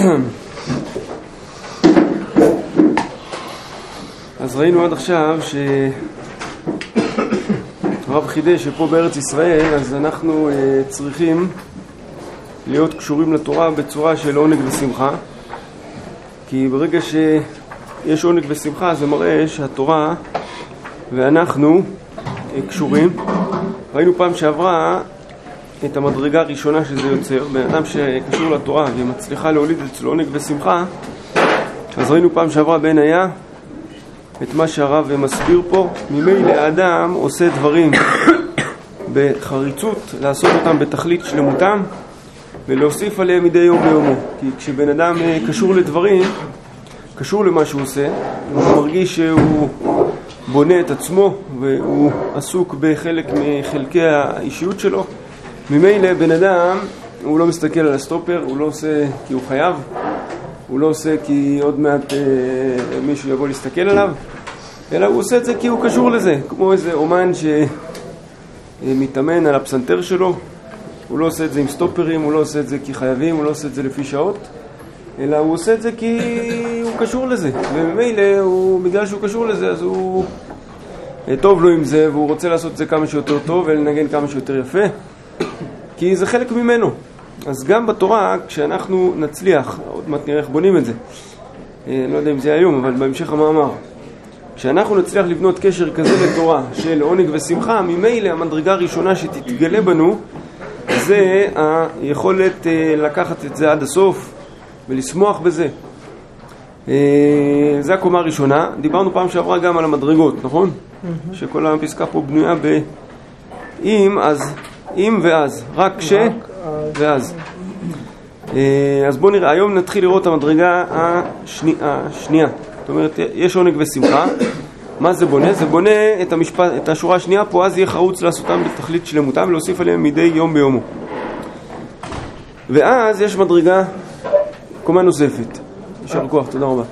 אז ראינו עד עכשיו הרב חידש שפה בארץ ישראל, אז אנחנו צריכים להיות קשורים לתורה בצורה של עונג ושמחה, כי ברגע שיש עונג ושמחה זה מראה שהתורה ואנחנו קשורים. ראינו פעם שעברה את המדרגה הראשונה שזה יוצר, בן אדם שקשור לתורה ומצליחה להוליד אצלו עונג ושמחה. אז ראינו פעם שעברה בין היה את מה שהרב מסביר פה, ממילא האדם עושה דברים בחריצות, לעשות אותם בתכלית שלמותם ולהוסיף עליהם מדי יום ביומו. כי כשבן אדם קשור לדברים, קשור למה שהוא עושה, הוא מרגיש שהוא בונה את עצמו והוא עסוק בחלק מחלקי האישיות שלו. ממילא בן אדם הוא לא מסתכל על הסטופר, הוא לא עושה כי הוא חייב, הוא לא עושה כי עוד מעט מישהו יבוא להסתכל עליו, אלא הוא עושה את זה כי הוא קשור לזה, כמו איזה אומן שמתאמן על הפסנתר שלו. הוא לא עושה את זה עם סטופרים, הוא לא עושה את זה כי חייבים, הוא לא עושה את זה לפי שעות, אלא הוא עושה את זה כי הוא קשור לזה, וממילא בגלל שהוא קשור לזה אז הוא טוב לו עם זה, והוא רוצה לעשות את זה כמה שיותר טוב ולנגן כמה שיותר יפה, כי זה חלק ממנו. אז גם בתורה, כשאנחנו נצליח, עוד מעט נראה איך בונים את זה, לא יודע אם זה היום, אבל בהמשך המאמר, כשאנחנו נצליח לבנות קשר כזה לתורה של עונג ושמחה, ממילא המדרגה הראשונה שתתגלה בנו זה היכולת לקחת את זה עד הסוף ולשמוח בזה. זה הקומה הראשונה. דיברנו פעם שעברה גם על המדרגות, נכון? שכל הפסקה פה בנויה אם, אז, אם ואז, רק כש ואז. אז בואו נראה, היום נתחיל לראות את המדרגה השנייה. זאת אומרת, יש עונג ושמחה. מה זה בונה? זה בונה את השורה השנייה פה, אז יהיה חרוץ לעשותם בתכלית שלמותם ולהוסיף עליהם מדי יום ביומו. ואז יש מדרגה, קומה נוספת. יישר כוח, תודה רבה.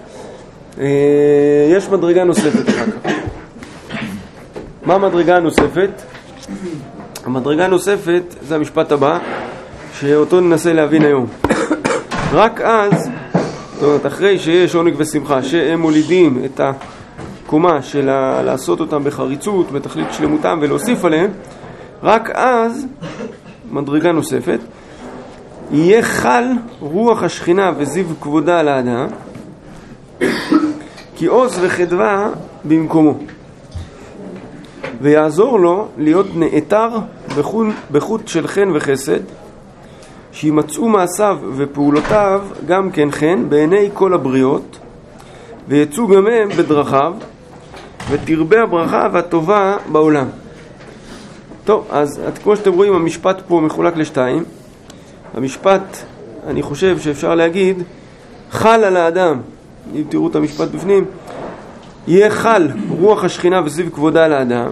יש מדרגה נוספת אחר כך. מה המדרגה הנוספת? המדרגה הנוספת זה המשפט הבא, שאותו ננסה להבין היום. רק אז, זאת אומרת, אחרי שיש עונג ושמחה, שהם מולידים את הקומה של לעשות אותם בחריצות, בתכלית שלמותם ולהוסיף עליהם, רק אז, מדרגה נוספת, יהיה חל רוח השכינה וזיו כבודה על האדם, כי עוז וחדווה במקומו, ויעזור לו להיות נאתר בחוט של חן וחסד, שימצאו מעשיו ופעולותיו גם כן חן בעיני כל הבריות, ויצאו גם הם בדרכיו, ותרבה הברכה והטובה בעולם. טוב, אז כמו שאתם רואים, המשפט פה מחולק לשתיים. המשפט, אני חושב שאפשר להגיד, חל על האדם, אם תראו את המשפט בפנים, יהיה חל רוח השכינה וזיו כבודה על האדם.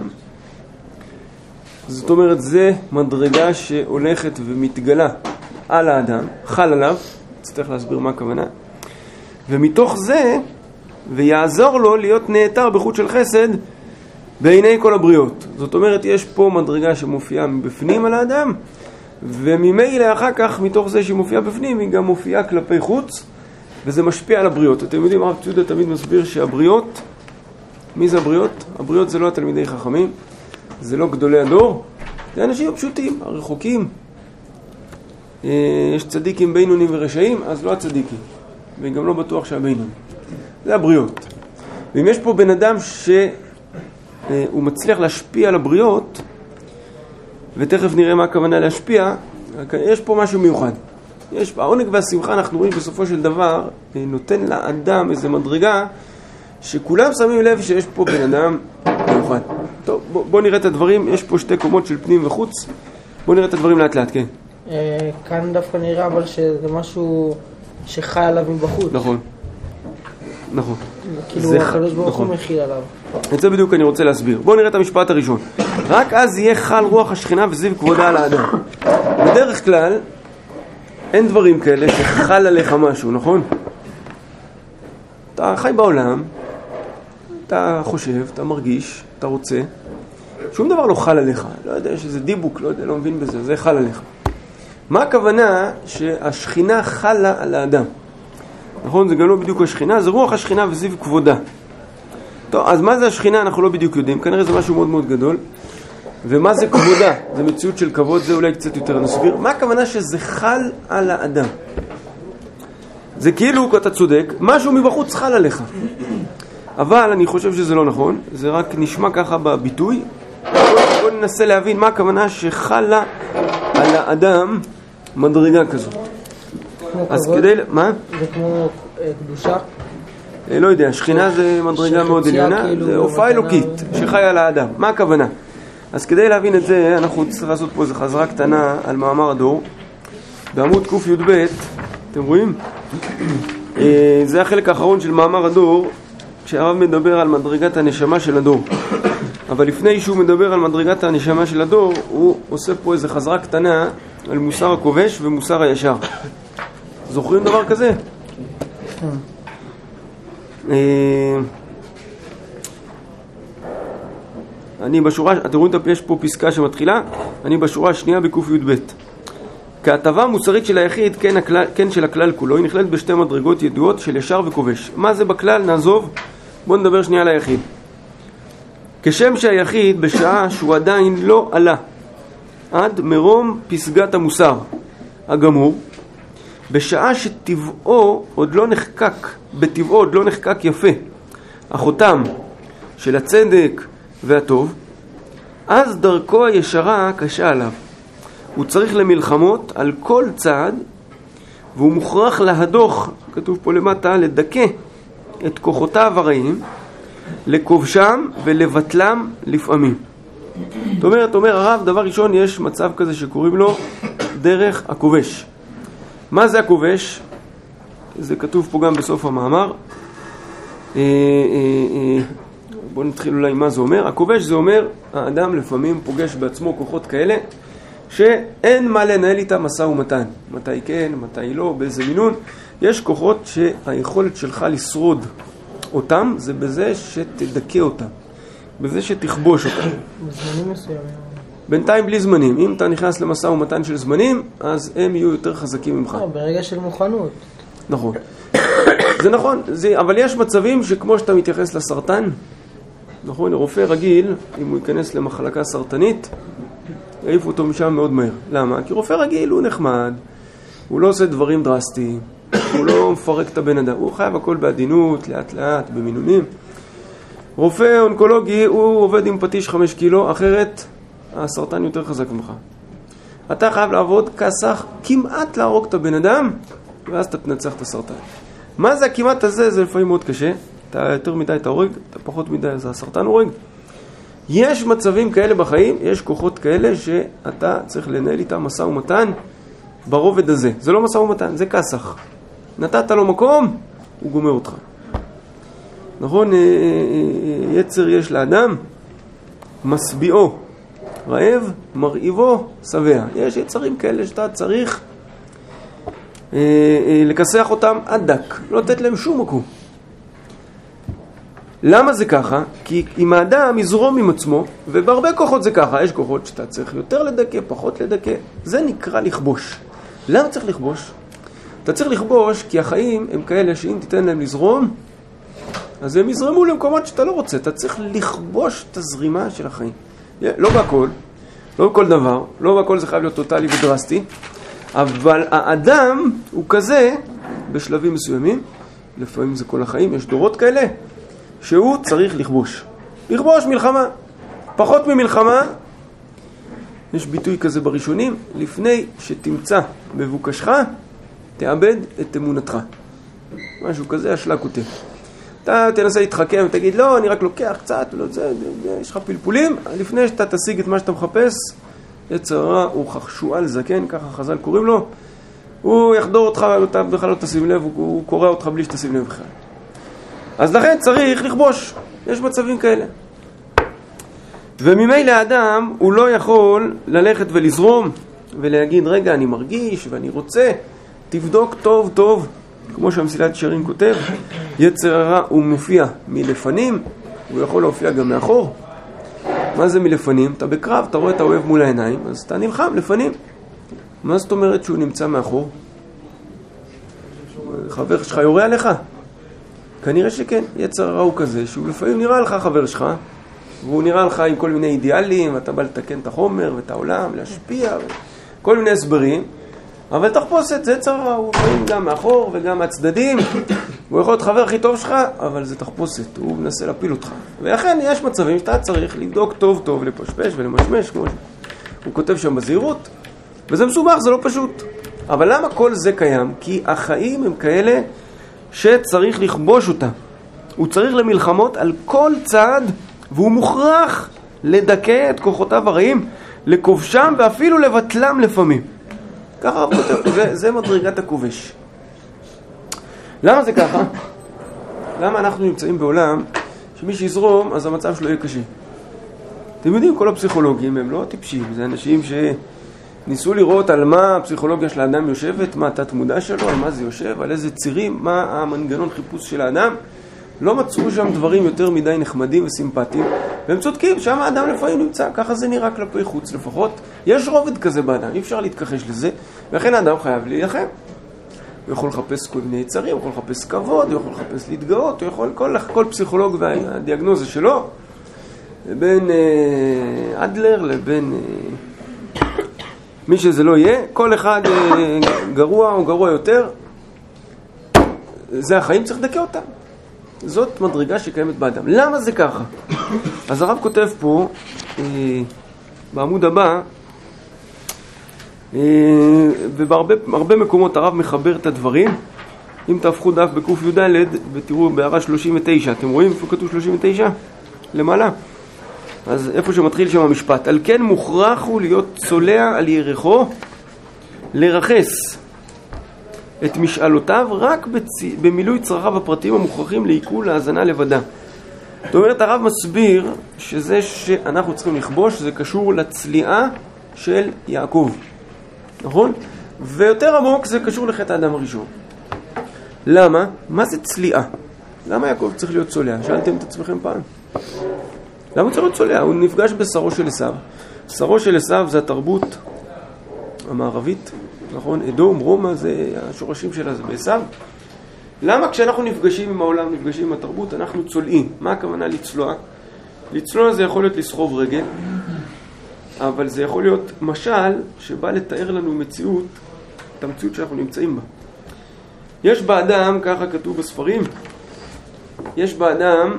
זאת אומרת, זה מדרגה שהולכת ומתגלה על האדם, חל עליו, צריך להסביר מה הכוונה, ומתוך זה, ויעזור לו להיות נאתר בחוט של חסד בעיני כל הבריות. זאת אומרת, יש פה מדרגה שמופיעה מבפנים על האדם, וממילא אחר כך, מתוך זה שמופיעה בפנים, היא גם מופיעה כלפי חוץ, וזה משפיע על הבריות. אתם יודעים, הרב ציודה תמיד מסביר שהבריות, מי זה הבריות? הבריות זה לא התלמידי חכמים, זה לא גדולי הדור, זה אנשים פשוטים, הרחוקים. יש צדיקים בינונים ורשעים, אז לא הצדיקים, וגם לא בטוח שהבינונים. זה הבריות. ואם יש פה בן אדם שהוא מצליח להשפיע על הבריות, ותכף נראה מה הכוונה להשפיע, יש פה משהו מיוחד. העונג והשמחה, אנחנו רואים בסופו של דבר, נותן לאדם איזו מדרגה, שכולם שמים לב שיש פה בן אדם מיוחד. טוב, בוא נראה את הדברים. יש פה שתי קומות של פנים וחוץ. בוא נראה את הדברים לאט לאט, כן. כאן דווקא נראה אבל שזה משהו שחי עליו מבחוץ. נכון. נכון. כאילו הקדוש ברוך הוא מכיל עליו. את זה בדיוק אני רוצה להסביר. בואו נראה את המשפט הראשון. רק אז יהיה חל רוח השכינה וזיו כבודה על האדם. בדרך כלל אין דברים כאלה שחל עליך משהו, נכון? אתה חי בעולם, אתה חושב, אתה מרגיש, אתה רוצה, שום דבר לא חל עליך. לא יודע, יש איזה דיבוק, לא יודע, לא מבין בזה, זה חל עליך. מה הכוונה שהשכינה חלה על האדם? נכון? זה גם לא בדיוק השכינה, זה רוח השכינה וזיו כבודה. טוב, אז מה זה השכינה אנחנו לא בדיוק יודעים, כנראה זה משהו מאוד מאוד גדול. ומה זה כבודה? זה מציאות של כבוד, זה אולי קצת יותר נסביר. מה הכוונה שזה חל על האדם? זה כאילו, אתה צודק, משהו מבחוץ חל עליך. אבל אני חושב שזה לא נכון, זה רק נשמע ככה בביטוי. בוא ננסה להבין מה הכוונה שחלה על האדם מדרגה כזו. אז כדי... מה? זה כמו קדושה? לא יודע, שכינה זה מדרגה מאוד עליונה, זה הופעה אלוקית שחיה על האדם. מה הכוונה? אז כדי להבין את זה, אנחנו צריכים לעשות פה איזו חזרה קטנה על מאמר הדור. בעמוד קי"ב, אתם רואים? זה החלק האחרון של מאמר הדור, כשהרב מדבר על מדרגת הנשמה של הדור. אבל לפני שהוא מדבר על מדרגת הנשמה של הדור, הוא עושה פה איזו חזרה קטנה על מוסר הכובש ומוסר הישר. זוכרים דבר כזה? אני בשורה, אתם רואים, יש פה פסקה שמתחילה, אני בשורה השנייה בקי"ב. כהטבה מוסרית של היחיד, כן של הכלל כולו, היא נכללת בשתי מדרגות ידועות של ישר וכובש. מה זה בכלל? נעזוב, בואו נדבר שנייה על היחיד. כשם שהיחיד בשעה שהוא עדיין לא עלה עד מרום פסגת המוסר הגמור, בשעה שטבעו עוד לא נחקק, בטבעו עוד לא נחקק יפה, החותם של הצדק והטוב, אז דרכו הישרה קשה עליו. הוא צריך למלחמות על כל צעד, והוא מוכרח להדוך, כתוב פה למטה, לדכא את כוחותיו הרעים, לכובשם ולבטלם לפעמים. זאת אומרת, אומר הרב, דבר ראשון, יש מצב כזה שקוראים לו דרך הכובש. מה זה הכובש? זה כתוב פה גם בסוף המאמר. בואו נתחיל אולי מה זה אומר. הכובש זה אומר, האדם לפעמים פוגש בעצמו כוחות כאלה, שאין מה לנהל איתם משא ומתן. מתי כן, מתי לא, באיזה מינון. יש כוחות שהיכולת שלך לשרוד אותם, זה בזה שתדכא אותם. בזה שתכבוש אותם. בזמנים מסוימים. בינתיים בלי זמנים. אם אתה נכנס למשא ומתן של זמנים, אז הם יהיו יותר חזקים ממך. ברגע של מוכנות. נכון. זה נכון, אבל יש מצבים שכמו שאתה מתייחס לסרטן, נכון, רופא רגיל, אם הוא ייכנס למחלקה סרטנית, יעיפו אותו משם מאוד מהר. למה? כי רופא רגיל הוא נחמד, הוא לא עושה דברים דרסטיים, הוא לא מפרק את הבן אדם, הוא חייב הכל בעדינות, לאט לאט, במינונים. רופא אונקולוגי, הוא עובד עם פטיש 5 קילו, אחרת הסרטן יותר חזק ממך. אתה חייב לעבוד כסך, כמעט להרוג את הבן אדם, ואז אתה תנצח את הסרטן. מה זה הכמעט הזה? זה לפעמים מאוד קשה. אתה יותר מדי אתה הורג, אתה פחות מדי אז הסרטן הורג. יש מצבים כאלה בחיים, יש כוחות כאלה שאתה צריך לנהל איתם משא ומתן ברובד הזה. זה לא משא ומתן, זה כסך. נתת לו מקום, הוא גומר אותך. נכון, יצר יש לאדם, מסביעו רעב, מרעיבו שבע. יש יצרים כאלה שאתה צריך לכסח אותם עד דק, לא לתת להם שום מקום. למה זה ככה? כי אם האדם יזרום עם עצמו, ובהרבה כוחות זה ככה, יש כוחות שאתה צריך יותר לדכא, פחות לדכא, זה נקרא לכבוש. למה צריך לכבוש? אתה צריך לכבוש כי החיים הם כאלה שאם תיתן להם לזרום, אז הם יזרמו למקומות שאתה לא רוצה. אתה צריך לכבוש את הזרימה של החיים. לא בהכל, לא בכל דבר, לא בהכל זה חייב להיות טוטלי ודרסטי, אבל האדם הוא כזה בשלבים מסוימים, לפעמים זה כל החיים, יש דורות כאלה, שהוא צריך לכבוש. לכבוש מלחמה. פחות ממלחמה, יש ביטוי כזה בראשונים, לפני שתמצא מבוקשך, תאבד את אמונתך. משהו כזה, השלה כותב. אתה תנסה להתחכם ותגיד, לא, אני רק לוקח קצת, לא, זה, יש לך פלפולים, לפני שאתה תשיג את מה שאתה מחפש, יצר הרע הוא שועל זקן, ככה חז"ל קוראים לו, הוא יחדור אותך ואתה בכלל לא תשים לב, הוא קורא אותך בלי שתשים לב בכלל. אז לכן צריך לכבוש, יש מצבים כאלה. וממילא האדם הוא לא יכול ללכת ולזרום ולהגיד, רגע, אני מרגיש ואני רוצה, תבדוק טוב טוב, כמו שהמסילת ישרים כותב, יצר הרע הוא מופיע מלפנים, הוא יכול להופיע גם מאחור. מה זה מלפנים? אתה בקרב, אתה רואה את האוהב מול העיניים, אז אתה נלחם לפנים. מה זאת אומרת שהוא נמצא מאחור? חבר שלך יורה עליך? כנראה שכן. יצר הרע הוא כזה, שהוא לפעמים נראה לך חבר שלך, והוא נראה לך עם כל מיני אידיאלים, ואתה בא לתקן את החומר ואת העולם, להשפיע, כל מיני הסברים, אבל תחפושת, זה יצר הרע, הוא לפעמים גם מאחור וגם מהצדדים, הוא יכול להיות חבר הכי טוב שלך, אבל זה תחפושת, הוא מנסה להפיל אותך. ולכן יש מצבים שאתה צריך לבדוק טוב טוב, לפשפש ולמשמש, כמו הוא כותב שם בזהירות, וזה מסובך, זה לא פשוט. אבל למה כל זה קיים? כי החיים הם כאלה שצריך לכבוש אותם. הוא צריך למלחמות על כל צעד, והוא מוכרח לדכא את כוחותיו הרעים, לכובשם ואפילו לבטלם לפעמים. ככה הרב כותב, זה מדרגת הכובש. למה זה ככה? למה אנחנו נמצאים בעולם שמי שיזרום, אז המצב שלו יהיה קשה? אתם יודעים, כל הפסיכולוגים הם לא טיפשים, זה אנשים שניסו לראות על מה הפסיכולוגיה של האדם יושבת, מה התת מודע שלו, על מה זה יושב, על איזה צירים, מה המנגנון חיפוש של האדם. לא מצאו שם דברים יותר מדי נחמדים וסימפטיים, והם צודקים, שם האדם לפעמים נמצא, ככה זה נראה כלפי חוץ לפחות. יש רובד כזה באדם, אי אפשר להתכחש לזה, ולכן האדם חייב להילחם. הוא יכול לחפש כל מיני יצרים, הוא יכול לחפש כבוד, הוא יכול לחפש להתגאות, הוא יכול, כל פסיכולוג והדיאגנוזה שלו, בין אדלר לבין מי שזה לא יהיה, כל אחד גרוע או גרוע יותר, זה החיים, צריך לדכא אותם. זאת מדרגה שקיימת באדם. למה זה ככה? אז הרב כותב פה, בעמוד הבא, ובהרבה מקומות הרב מחבר את הדברים. אם תהפכו דף בקוף י"ד ותראו בהערה 39, אתם רואים איפה כתוב 39? למעלה. אז איפה שמתחיל שם המשפט, על כן מוכרח הוא להיות צולע על ירחו, לרחס את משאלותיו רק במילוי צרכיו הפרטיים המוכרחים לעיכול להזנה לבדה. זאת אומרת, הרב מסביר שזה שאנחנו צריכים לכבוש, זה קשור לצליעה של יעקב. נכון? ויותר עמוק זה קשור לחטא האדם הראשון. למה? מה זה צליעה? למה יעקב צריך להיות צולע? שאלתם את עצמכם פעם? למה הוא צריך להיות צולע? הוא נפגש בשרו של עשיו. שרו של עשיו זה התרבות המערבית, נכון? אדום, רומא, זה השורשים שלה, זה בעשיו. למה כשאנחנו נפגשים עם העולם, נפגשים עם התרבות, אנחנו צולעים? מה הכוונה לצלוע? לצלוע זה יכול להיות לסחוב רגל, אבל זה יכול להיות משל שבא לתאר לנו מציאות, את המציאות שאנחנו נמצאים בה. יש באדם, ככה כתוב בספרים, יש באדם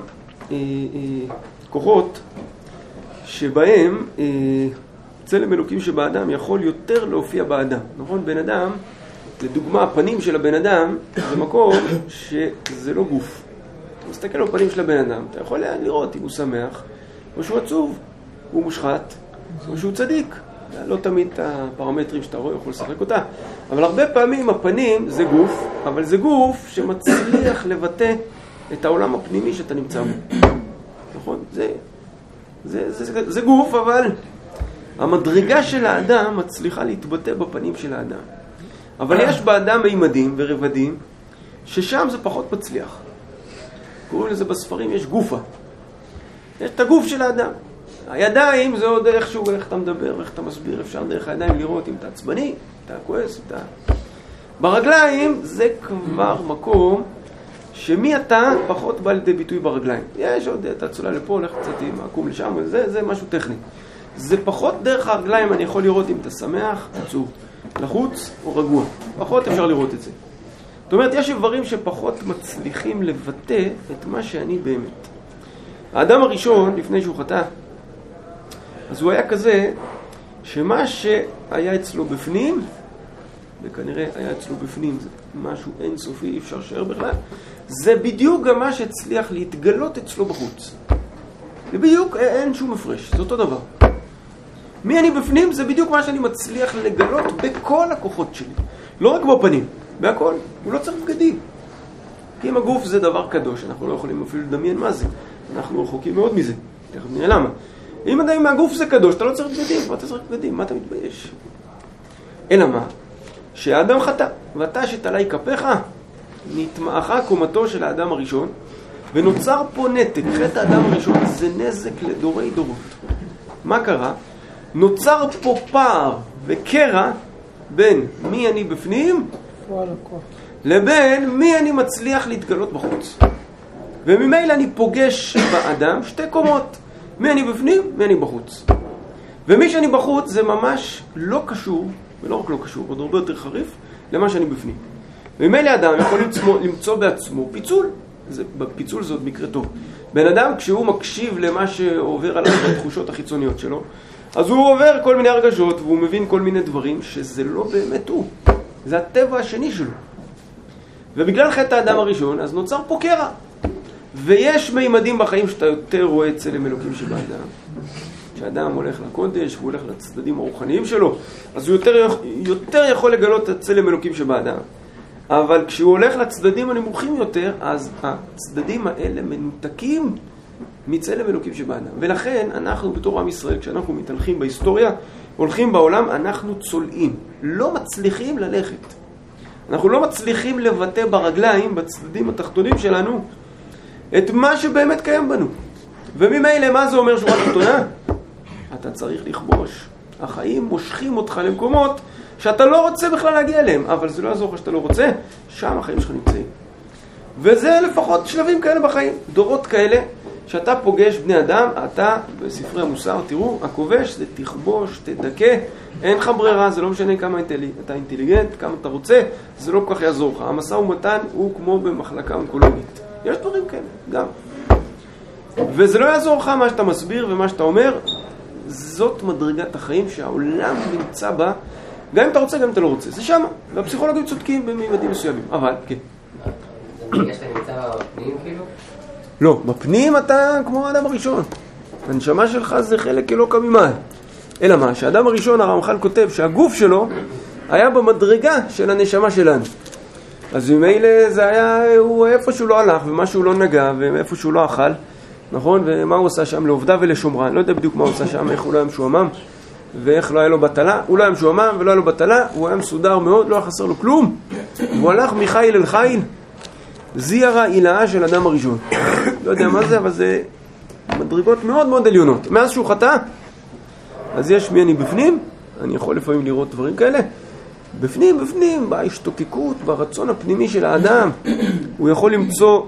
כוחות שבהם צלם אלוקים שבאדם יכול יותר להופיע באדם. נכון? בן אדם, לדוגמה, הפנים של הבן אדם זה מקום שזה לא גוף. אתה מסתכל על הפנים של הבן אדם, אתה יכול לראות אם הוא שמח, או שהוא עצוב, הוא מושחת, או שהוא צדיק. לא תמיד את הפרמטרים שאתה רואה יכול לשחק אותה. אבל הרבה פעמים הפנים זה גוף, אבל זה גוף שמצליח לבטא את העולם הפנימי שאתה נמצא בו. נכון? זה גוף, אבל המדרגה של האדם מצליחה להתבטא בפנים של האדם. אבל יש באדם מימדים ורבדים ששם זה פחות מצליח. קוראים לזה בספרים, יש גופה. יש את הגוף של האדם. הידיים זה עוד איכשהו, איך אתה מדבר, איך אתה מסביר, אפשר דרך הידיים לראות אם אתה עצבני, אתה כועס, אתה... ברגליים זה כבר מקום שמי אתה פחות בא לידי ביטוי ברגליים. יש עוד, אתה צולה לפה, הולך קצת עם עקום לשם, זה משהו טכני. זה פחות דרך הרגליים, אני יכול לראות אם אתה שמח, עצוב, לחוץ או רגוע. פחות אפשר לראות את זה. זאת אומרת, יש דברים שפחות מצליחים לבטא את מה שאני באמת. האדם הראשון, לפני שהוא חטא, אז הוא היה כזה שמה שהיה אצלו בפנים, וכנראה היה אצלו בפנים, זה משהו אינסופי, אי אפשר לשער בכלל, זה בדיוק גם מה שהצליח להתגלות אצלו בחוץ. ובדיוק אין שום הפרש, זה אותו דבר. מי אני בפנים זה בדיוק מה שאני מצליח לגלות בכל הכוחות שלי. לא רק בפנים, בהכל. הוא לא צריך בגדים. כי אם הגוף זה דבר קדוש, אנחנו לא יכולים אפילו לדמיין מה זה. אנחנו רחוקים מאוד מזה. תכף נראה למה. אם עדיין מהגוף זה קדוש, אתה לא צריך בגדים. מה אתה צריך בגדים? מה אתה מתבייש? אלא מה? שהאדם חטא, ואתה שתלי כפיך, נטמעך קומתו של האדם הראשון, ונוצר פה נתק. חטא האדם הראשון זה נזק לדורי דורות. מה קרה? נוצר פה פער וקרע בין מי אני בפנים לבין מי אני מצליח להתגלות בחוץ. וממילא אני פוגש באדם שתי קומות, מי אני בפנים, מי אני בחוץ. ומי שאני בחוץ זה ממש לא קשור, ולא רק לא קשור, עוד הרבה יותר חריף, למה שאני בפנים. וממילא אדם יכול למצוא בעצמו פיצול. בפיצול זה עוד מקרה טוב. בן אדם כשהוא מקשיב למה שעובר עליו בתחושות החיצוניות שלו, אז הוא עובר כל מיני הרגשות והוא מבין כל מיני דברים שזה לא באמת הוא. זה הטבע השני שלו. ובגלל חטא האדם הראשון, אז נוצר פה קרע. ויש מימדים בחיים שאתה יותר רואה צלם אלוקים שבאדם. כשאדם הולך לקודש והוא הולך לצדדים הרוחניים שלו, אז הוא יותר יכול לגלות את צלם אלוקים שבאדם. אבל כשהוא הולך לצדדים הנמוכים יותר, אז הצדדים האלה מנותקים מצלם אלוקים שבאדם. ולכן אנחנו בתור עם ישראל, כשאנחנו מתהלכים בהיסטוריה, הולכים בעולם, אנחנו צולעים. לא מצליחים ללכת. אנחנו לא מצליחים לבטא ברגליים, בצדדים התחתונים שלנו, את מה שבאמת קיים בנו. וממילא מה זה אומר שורה תחתונה? אתה צריך לכבוש. החיים מושכים אותך למקומות שאתה לא רוצה בכלל להגיע אליהם, אבל זה לא יעזור לך שאתה לא רוצה, שם החיים שלך נמצאים. וזה לפחות שלבים כאלה בחיים, דורות כאלה, שאתה פוגש בני אדם, אתה בספרי המוסר, תראו, הכובש זה תכבוש, תדכא, אין לך ברירה, זה לא משנה כמה אתה אינטליגנט, כמה אתה רוצה, זה לא כל כך יעזור לך. המשא ומתן הוא כמו במחלקה אונקולוגית. יש דברים כאלה, גם. וזה לא יעזור לך מה שאתה מסביר ומה שאתה אומר, זאת מדרגת החיים שהעולם נמצא בה, גם אם אתה רוצה, גם אם אתה לא רוצה. זה שם, והפסיכולוגים צודקים בממדים מסוימים. אבל, כן. זה בגלל שאתה נמצא בפנים כאילו? לא, בפנים אתה כמו האדם הראשון. הנשמה שלך זה חלק אלוקא ממעל. אלא מה? שהאדם הראשון, הרמח"ל כותב שהגוף שלו היה במדרגה של הנשמה שלנו. אז ממילא זה היה, הוא איפה שהוא לא הלך ומה שהוא לא נגע ואיפה שהוא לא אכל, נכון? ומה הוא עושה שם לעובדה ולשומרה. אני לא יודע בדיוק מה הוא עושה שם, איך הוא לא היה משועמם ואיך לא היה לו בטלה. הוא לא היה משועמם ולא היה לו בטלה, הוא היה מסודר מאוד, לא היה חסר לו כלום. הוא הלך מחיל אל חיל, זירה אילאה של אדם הראשון. לא יודע מה זה, אבל זה מדרגות מאוד מאוד עליונות. מאז שהוא חטא, אז יש מי אני בפנים, אני יכול לפעמים לראות דברים כאלה. בפנים, בהשתוקקות, ברצון הפנימי של האדם, הוא יכול למצוא